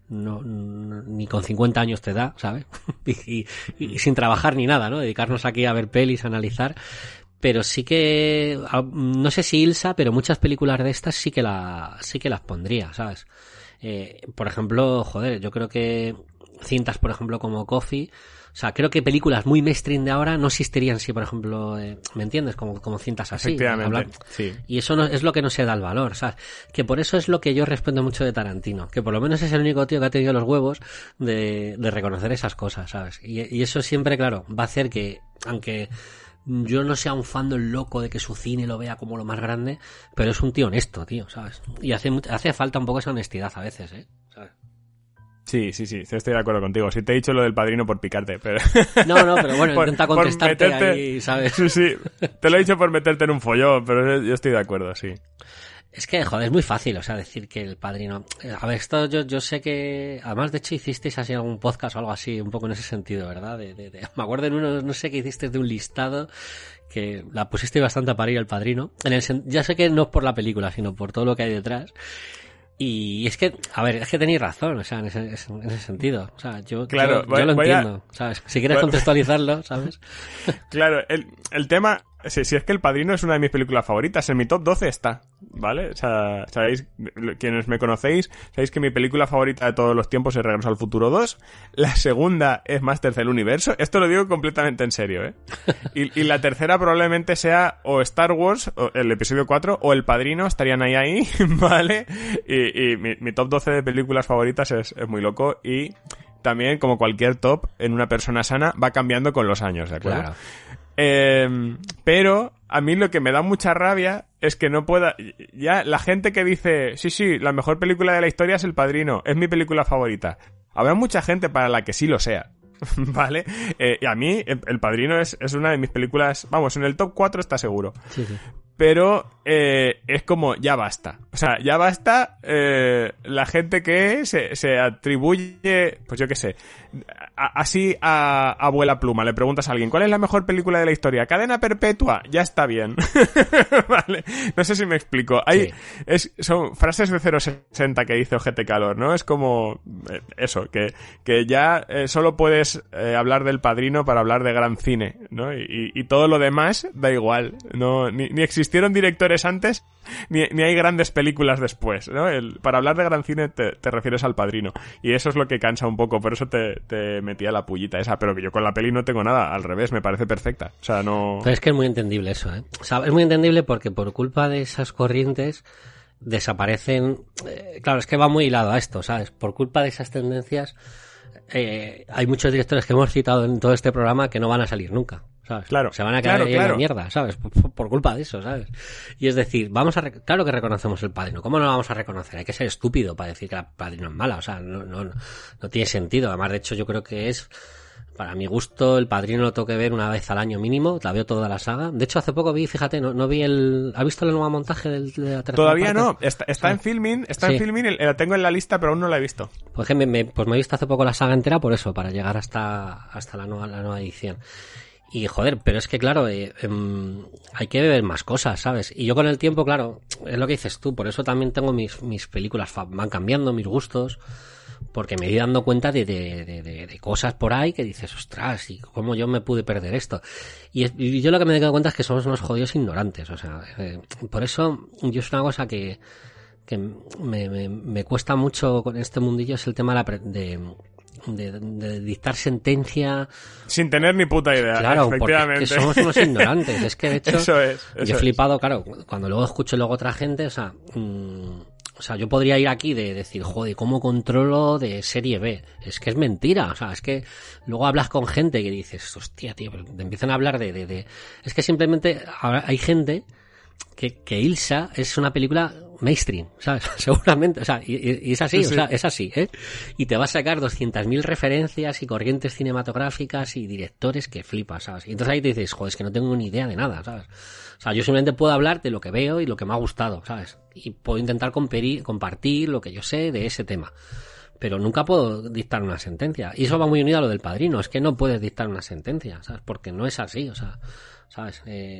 ni con 50 años te da, ¿sabes? y sin trabajar ni nada, ¿no? Dedicarnos aquí a ver pelis, a analizar. Pero sí que, no sé si Ilsa, pero muchas películas de estas sí que las pondría, ¿sabes? Por ejemplo, joder, yo creo que cintas, por ejemplo, como Coffee, o sea, creo que películas muy mainstream de ahora no existirían si, por ejemplo, ¿me entiendes? Como cintas así. Efectivamente, sí. Y eso no, es lo que no se da el valor, ¿sabes? Que por eso es lo que yo respeto mucho de Tarantino, que por lo menos es el único tío que ha tenido los huevos de reconocer esas cosas, ¿sabes? Y eso siempre, claro, va a hacer que, aunque yo no sea un fan del loco de que su cine lo vea como lo más grande, pero es un tío honesto, tío, ¿sabes? Y hace falta un poco esa honestidad a veces, ¿sabes? Sí, estoy de acuerdo contigo. Sí te he dicho lo del Padrino por picarte, pero... No, pero bueno, intenta contestarte ahí, ¿sabes? Sí, te lo he dicho por meterte en un follón, pero yo estoy de acuerdo, sí. Es que, joder, es muy fácil, o sea, decir que El Padrino... A ver, esto yo sé que... Además, de hecho, hicisteis así algún podcast o algo así, un poco en ese sentido, ¿verdad? Me acuerdo en uno, no sé qué hicisteis de un listado que la pusiste bastante a parir El Padrino. Ya sé que no es por la película, sino por todo lo que hay detrás. Y es que, a ver, es que tenéis razón, o sea, en ese sentido. O sea, yo lo entiendo, ¿sabes? Si quieres contextualizarlo, ¿sabes? Claro, el tema... Si es que El Padrino es una de mis películas favoritas, en mi top 12 está, ¿vale? O sea, sabéis, quienes me conocéis, sabéis que mi película favorita de todos los tiempos es Regreso al Futuro 2, la segunda es Masters del Universo, esto lo digo completamente en serio, ¿eh? Y la tercera probablemente sea o Star Wars, o el episodio 4, o El Padrino, estarían ahí, ¿vale? Y mi top 12 de películas favoritas es muy loco y también, como cualquier top, en una persona sana, va cambiando con los años, ¿de acuerdo? Claro. Pero a mí lo que me da mucha rabia es que no pueda... Ya la gente que dice, sí, la mejor película de la historia es El Padrino, es mi película favorita. Habrá mucha gente para la que sí lo sea. ¿Vale? Y a mí, El Padrino es una de mis películas... Vamos, en el top 4 está seguro. Sí. Pero es como, ya basta. O sea, ya basta la gente que se atribuye, pues yo qué sé, así a abuela pluma. Le preguntas a alguien, ¿cuál es la mejor película de la historia? Cadena Perpetua, ya está bien. Vale, no sé si me explico. Son frases de 060 que dice Ojete Calor, ¿no? Es como eso, que ya solo puedes hablar del Padrino para hablar de gran cine, ¿no? Y todo lo demás da igual, no ni existieron directores antes, ni hay grandes películas después, ¿no? Para hablar de gran cine te refieres al Padrino. Y eso es lo que cansa un poco, por eso te metía la pullita esa. Pero que yo con la peli no tengo nada, al revés, me parece perfecta. O sea, no... Pero es que es muy entendible eso, ¿eh? O sea, es muy entendible porque por culpa de esas corrientes desaparecen... claro, es que va muy hilado a esto, ¿sabes? Por culpa de esas tendencias hay muchos directores que hemos citado en todo este programa que no van a salir nunca, ¿sabes? Claro, se van a quedar en la mierda, ¿sabes? Por culpa de eso, ¿sabes? Y es decir, claro que reconocemos El Padrino. ¿Cómo no lo vamos a reconocer? Hay que ser estúpido para decir que El Padrino es mala. O sea, no tiene sentido. Además, de hecho, yo creo que es... Para mi gusto, El Padrino lo tengo que ver una vez al año mínimo. La veo toda la saga. De hecho, hace poco vi, fíjate, no vi ¿has visto el nuevo montaje de la tercera Todavía parte? No. Está en Filmin. En Filmin. La tengo en la lista, pero aún no la he visto. Pues me he visto hace poco la saga entera por eso, para llegar hasta la nueva edición. Y joder, pero es que claro, hay que ver más cosas, ¿sabes? Y yo con el tiempo, claro, es lo que dices tú, por eso también tengo mis películas, van cambiando mis gustos, porque me he ido dando cuenta de cosas por ahí que dices, ostras, y cómo yo me pude perder esto. Y yo lo que me he dado cuenta es que somos unos jodidos ignorantes, o sea, por eso yo es una cosa que me cuesta mucho con este mundillo, es el tema de dictar sentencia sin tener ni puta idea. Claro, efectivamente. Porque somos unos ignorantes. Es que de hecho eso yo he flipado, claro, cuando luego escucho otra gente, o sea, yo podría ir aquí de decir, joder, ¿cómo controlo de serie B? Es que es mentira, o sea, es que luego hablas con gente que dices, hostia, tío, pero te empiezan a hablar de... Es que simplemente hay gente que Ilsa es una película mainstream, ¿sabes? Seguramente, o sea, y es así, sí. O sea, es así, ¿eh? Y te va a sacar 200.000 referencias y corrientes cinematográficas y directores que flipas, ¿sabes? Y entonces ahí te dices, joder, es que no tengo ni idea de nada, ¿sabes? O sea, yo simplemente puedo hablar de lo que veo y lo que me ha gustado, ¿sabes? Y puedo intentar compartir lo que yo sé de ese tema. Pero nunca puedo dictar una sentencia. Y eso va muy unido a lo del Padrino, es que no puedes dictar una sentencia, ¿sabes? Porque no es así, o sea, ¿sabes?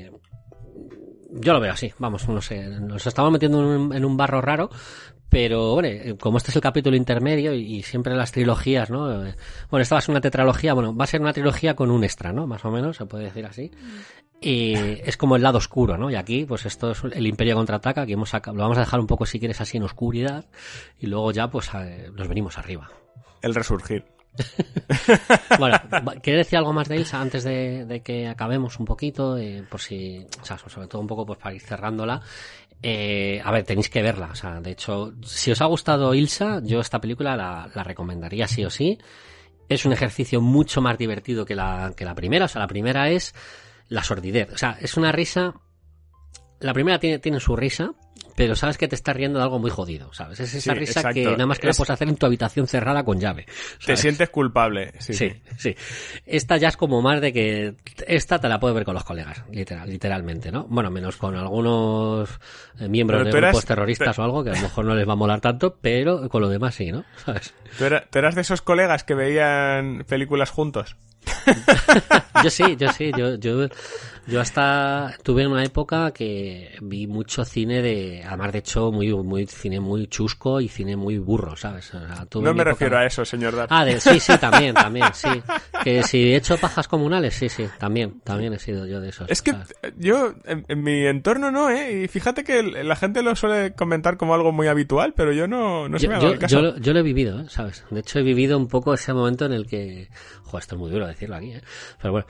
Yo lo veo así, vamos, no sé, nos estamos metiendo en un barro raro, pero bueno, como este es el capítulo intermedio y siempre las trilogías, ¿no? Bueno, esta va a ser una tetralogía, bueno, va a ser una trilogía con un extra, ¿no? Más o menos, se puede decir así. Y es como el lado oscuro, ¿no? Y aquí, pues esto es el Imperio Contraataca, que lo vamos a dejar un poco, si quieres, así en oscuridad, y luego ya, pues, nos venimos arriba. El resurgir. Bueno, ¿quieres decir algo más de Ilsa antes de que acabemos un poquito? Por si, o sea, sobre todo un poco pues para ir cerrándola. A ver, tenéis que verla, o sea, de hecho, si os ha gustado Ilsa, yo esta película la recomendaría sí o sí. Es un ejercicio mucho más divertido que la primera, o sea, la primera es la sordidez, o sea, es una risa. La primera tiene su risa, pero sabes que te estás riendo de algo muy jodido, ¿sabes? Es esa risa exacto. Que nada más que la puedes hacer en tu habitación cerrada con llave, ¿sabes? Te sientes culpable. Sí. Esta ya es como más de que esta te la puedes ver con los colegas, literalmente, ¿no? Bueno, menos con algunos miembros de grupos terroristas o algo, que a lo mejor no les va a molar tanto, pero con lo demás sí, ¿no? ¿Sabes? ¿Tú eras de esos colegas que veían películas juntos? Yo sí, yo hasta tuve una época que vi mucho cine además de hecho muy cine muy chusco y cine muy burro, ¿sabes? O sea, no me refiero a eso, señor Dar. Sí, también, sí. Que si he hecho pajas comunales, sí, también he sido yo de esos. Es que ¿sabes? Yo, en mi entorno no, y fíjate que la gente lo suele comentar como algo muy habitual, pero yo no se me ha dado el caso. Yo lo he vivido, ¿sabes? De hecho he vivido un poco ese momento en el que... Joder, esto es muy duro decirlo aquí, pero bueno...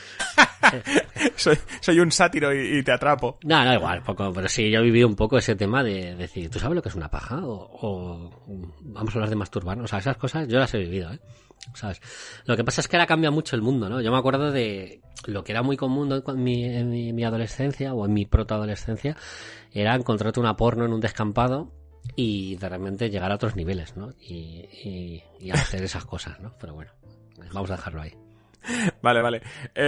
soy un sátiro y te atrapo. No, igual, poco, pero sí, yo he vivido un poco ese tema de decir, ¿tú sabes lo que es una paja? O vamos a hablar de masturbarnos, o sea, esas cosas yo las he vivido, ¿sabes? Lo que pasa es que ahora cambia mucho el mundo, ¿no? Yo me acuerdo de lo que era muy común en mi adolescencia o en mi protoadolescencia, era encontrarte una porno en un descampado y de repente llegar a otros niveles, ¿no? Y hacer esas cosas, ¿no? Pero bueno, vamos a dejarlo ahí. Vale.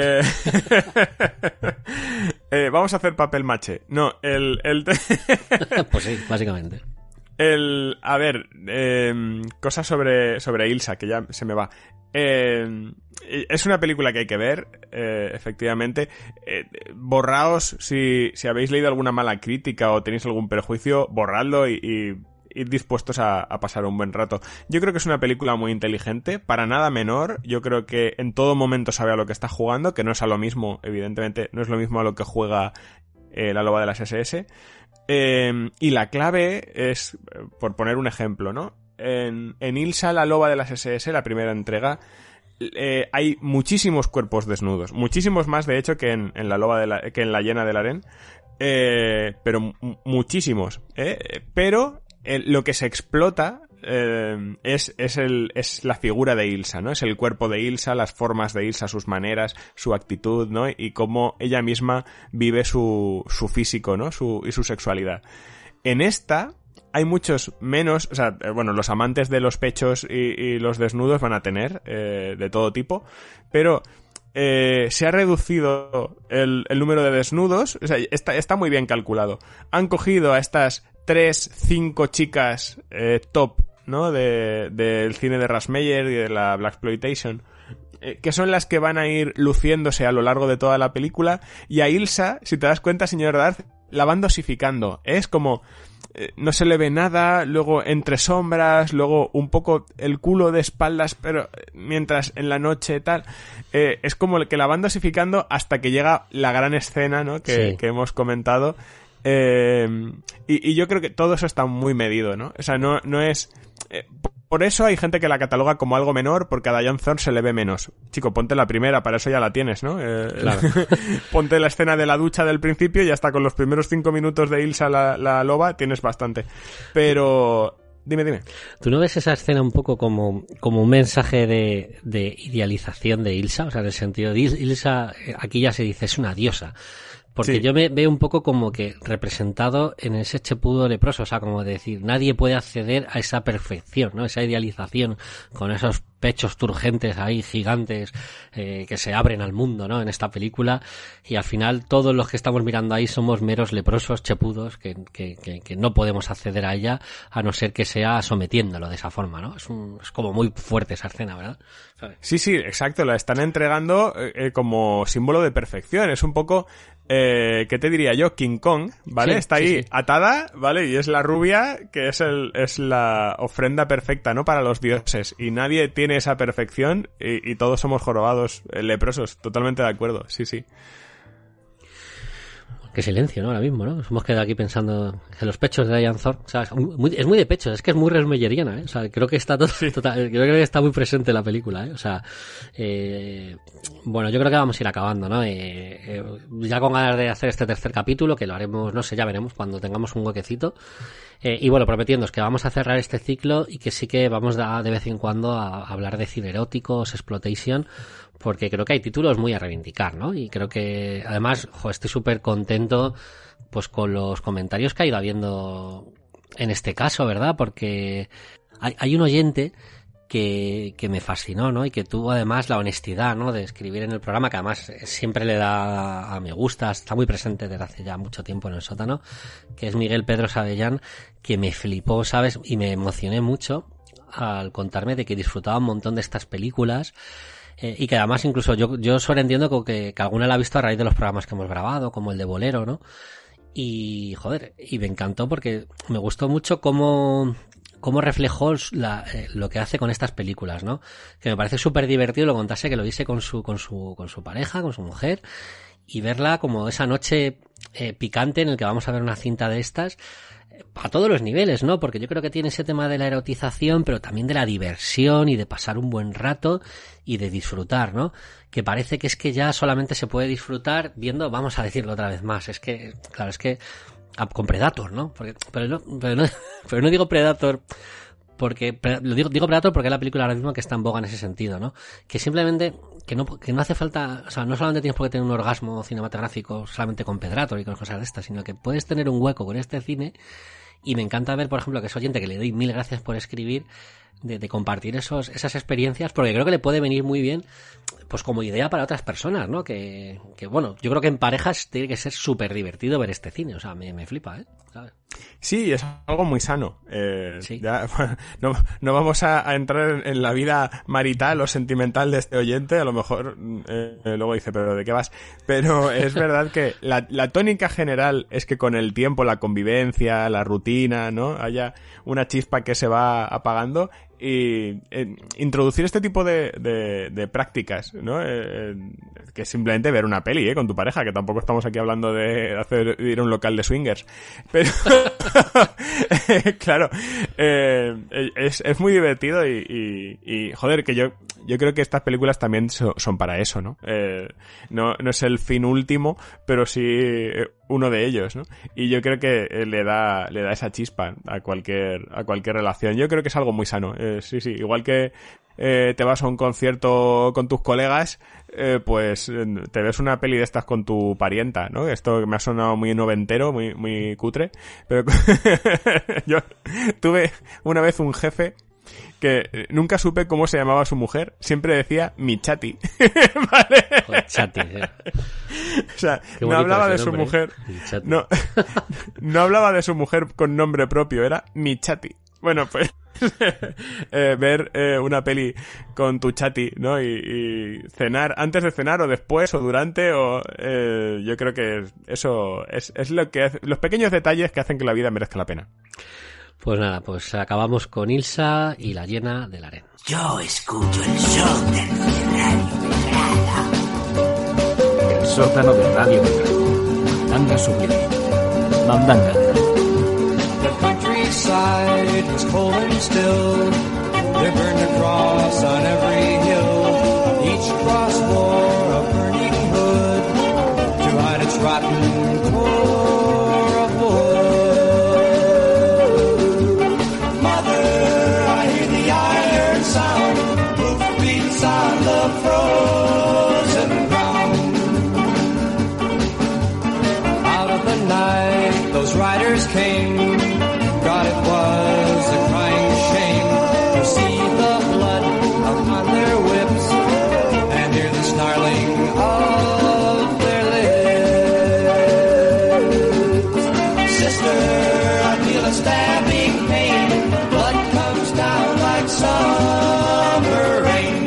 Vamos a hacer papel maché. No, Pues sí, básicamente. A ver, cosas sobre Ilsa, que ya se me va. Es una película que hay que ver, efectivamente. Borraos si habéis leído alguna mala crítica o tenéis algún prejuicio, borradlo y ir dispuestos a pasar un buen rato. Yo creo que es una película muy inteligente, para nada menor. Yo creo que en todo momento sabe a lo que está jugando, que no es a lo mismo, evidentemente, no es lo mismo a lo que juega La Loba de las SS. Y la clave es, por poner un ejemplo, ¿no? En Ilsa, La Loba de las SS, la primera entrega, hay muchísimos cuerpos desnudos, muchísimos más de hecho que en La Hiena del Harén, pero muchísimos, pero lo que se explota es la figura de Ilsa, ¿no? Es el cuerpo de Ilsa, las formas de Ilsa, sus maneras, su actitud, ¿no? Y cómo ella misma vive su físico, ¿no? Y su sexualidad. En esta hay muchos menos, o sea, bueno, los amantes de los pechos y los desnudos van a tener de todo tipo, pero se ha reducido el número de desnudos, o sea, está muy bien calculado. Han cogido a estas 3-5 chicas top, ¿no? Del cine de Russmeyer y de la Blaxploitation, que son las que van a ir luciéndose a lo largo de toda la película, y a Ilsa, si te das cuenta, señor Darth, la van dosificando. Es como no se le ve nada, luego entre sombras, luego un poco el culo de espaldas, pero mientras en la noche tal, es como que la van dosificando hasta que llega la gran escena, ¿no? Que hemos comentado. Y yo creo que todo eso está muy medido, ¿no? O sea, no es... por eso hay gente que la cataloga como algo menor, porque a Diane Thorne se le ve menos. Chico, ponte la primera, para eso ya la tienes, ¿no? Claro. Ponte la escena de la ducha del principio y hasta con los primeros 5 minutos de Ilsa la loba tienes bastante. Pero... Dime. ¿Tú no ves esa escena un poco como un mensaje de idealización de Ilsa? O sea, en el sentido de Ilsa, aquí ya se dice, es una diosa. Porque yo me veo un poco como que representado en ese chepudo leproso, o sea, como decir, nadie puede acceder a esa perfección, ¿no? Esa idealización con esos pechos turgentes ahí, gigantes, que se abren al mundo, ¿no? En esta película, y al final todos los que estamos mirando ahí somos meros leprosos, chepudos, que no podemos acceder a ella, a no ser que sea sometiéndolo de esa forma, ¿no? Es como muy fuerte esa escena, ¿verdad? ¿Sabes? Sí, exacto, la están entregando como símbolo de perfección, es un poco... ¿qué te diría yo? King Kong, ¿vale? Está ahí atada, ¿vale? Y es la rubia que es la ofrenda perfecta, ¿no? Para los dioses. Y nadie tiene esa perfección y todos somos jorobados, leprosos. Totalmente de acuerdo, sí. Qué silencio, ¿no? Ahora mismo, ¿no? Nos hemos quedado aquí pensando en los pechos de Diane Thorne. O sea, es muy de pechos, es que es muy resmelleriana, ¿eh? O sea, creo que está creo que está muy presente en la película, ¿eh? O sea, bueno, yo creo que vamos a ir acabando, ¿no? Ya con ganas de hacer este tercer capítulo, que lo haremos, no sé, ya veremos cuando tengamos un huequecito. Y bueno, prometiéndoos que vamos a cerrar este ciclo y que sí que vamos de vez en cuando a hablar de cineróticos, exploitation, porque creo que hay títulos muy a reivindicar, ¿no? Y creo que, además, estoy súper contento pues con los comentarios que ha ido habiendo en este caso, ¿verdad? Porque hay un oyente que me fascinó, ¿no? Y que tuvo además la honestidad, ¿no? De escribir en el programa, que además siempre le da a me gusta, está muy presente desde hace ya mucho tiempo en el sótano, que es Miguel Pedro Sabellán, que me flipó, ¿sabes? Y me emocioné mucho al contarme de que disfrutaba un montón de estas películas. Y que además incluso yo sobreentiendo que alguna la ha visto a raíz de los programas que hemos grabado, como el de Bolero, ¿no? Y joder, y me encantó porque me gustó mucho cómo reflejó lo que hace con estas películas, ¿no? Que me parece súper divertido, lo contase, que lo hice con su pareja, con su mujer, y verla como esa noche picante en el que vamos a ver una cinta de estas, a todos los niveles, ¿no? Porque yo creo que tiene ese tema de la erotización, pero también de la diversión y de pasar un buen rato y de disfrutar, ¿no? Que parece que es que ya solamente se puede disfrutar viendo, vamos a decirlo otra vez más, es que, claro, es que con Predator, ¿no? Pero no digo Predator porque digo Predator porque es la película ahora mismo que está en boga en ese sentido, ¿no? Que simplemente que no hace falta, o sea, no solamente tienes por qué tener un orgasmo cinematográfico solamente con Predator y con cosas de estas, sino que puedes tener un hueco con este cine Y me encanta ver, por ejemplo, que es oyente, que le doy 1000 gracias por escribir, de compartir esas experiencias, porque creo que le puede venir muy bien, pues como idea para otras personas, ¿no? Que bueno, yo creo que en parejas tiene que ser súper divertido ver este cine, o sea, me flipa, ¿sabes? Sí, es algo muy sano. Sí. Ya, no vamos a entrar en la vida marital o sentimental de este oyente, a lo mejor luego dice, pero ¿de qué vas? Pero es verdad que la tónica general es que con el tiempo, la convivencia, la rutina, ¿no? Haya una chispa que se va apagando. Y introducir este tipo de prácticas, ¿no? Que es simplemente ver una peli, con tu pareja, que tampoco estamos aquí hablando de ir a un local de swingers. Pero, claro, es muy divertido y joder, que yo creo que estas películas también son para eso, ¿no? No es el fin último, pero sí uno de ellos, ¿no? Y yo creo que le da esa chispa a cualquier relación. Yo creo que es algo muy sano. Sí, igual que te vas a un concierto con tus colegas, pues te ves una peli de estas con tu parienta, ¿no? Esto me ha sonado muy noventero, muy, muy cutre, pero yo tuve una vez un jefe que nunca supe cómo se llamaba su mujer, siempre decía mi chati. ¿Vale? Joder, chati, O sea, no hablaba de su mujer, no hablaba de su mujer con nombre propio, era mi chati. Bueno, pues ver una peli con tu chati, ¿no? Y cenar, antes de cenar o después o durante, yo creo que eso es lo que los pequeños detalles que hacen que la vida merezca la pena. Pues nada, pues acabamos con Ilsa y la hiena del harén. Yo escucho el sótano de Radio Belgrado. El sótano de Radio Belgrado. Mandanga sublime. Mandanga. The countryside was cold and still. They burned a cross on every hill. Each cross wore a burning hood to hide its rotten core of wood. Mother, I hear the iron sound, hoofbeats on the frozen ground. Out of the night, those riders came. God, it was a crying shame to see the blood upon their whips and hear the snarling of their lips. Sister, I feel a stabbing pain. Blood comes down like summer rain.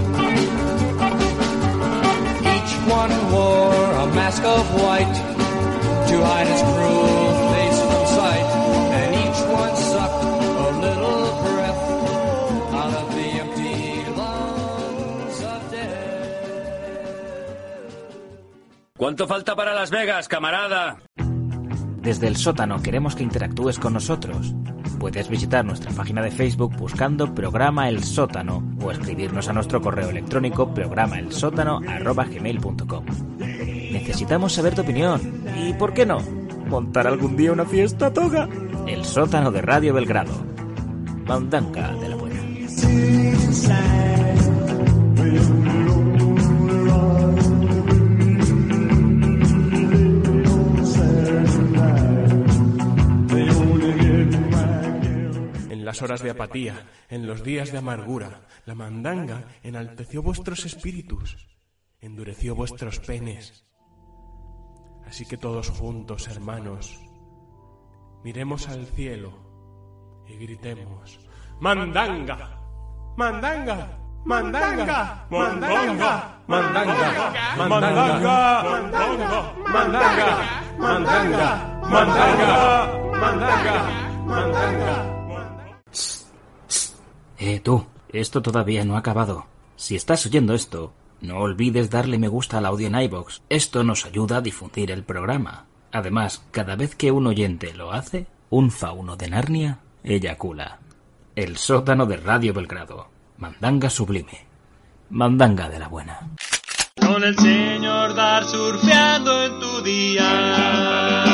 Each one wore a mask of white to hide his cruel face from sight. One sucked a little breath out of the empty lungs of death. ¿Cuánto falta para Las Vegas, camarada? Desde el sótano queremos que interactúes con nosotros. Puedes visitar nuestra página de Facebook buscando Programa El Sótano o escribirnos a nuestro correo electrónico programaelsótano@gmail.com. Necesitamos saber tu opinión y, ¿por qué no?, montar algún día una fiesta toga. El sótano de Radio Belgrado. Mandanga de la buena. En las horas de apatía, en los días de amargura, la mandanga enalteció vuestros espíritus, endureció vuestros penes. Así que todos juntos, hermanos, miremos al cielo y gritemos: ¡Mandanga! ¡Mandanga! ¡Mandanga! ¡Mandanga! ¡Mandanga! ¡Mandanga! ¡Mandanga! ¡Mandanga! ¡Mandanga! ¡Mandanga! Tú, esto todavía no ha acabado. Si estás oyendo esto, no olvides darle me gusta al audio en iVoox. Esto nos ayuda a difundir el programa. Además, cada vez que un oyente lo hace, un fauno de Narnia eyacula. El sótano de Radio Belgrado. Mandanga sublime. Mandanga de la buena. Con el señor Dar surfeando en tu día.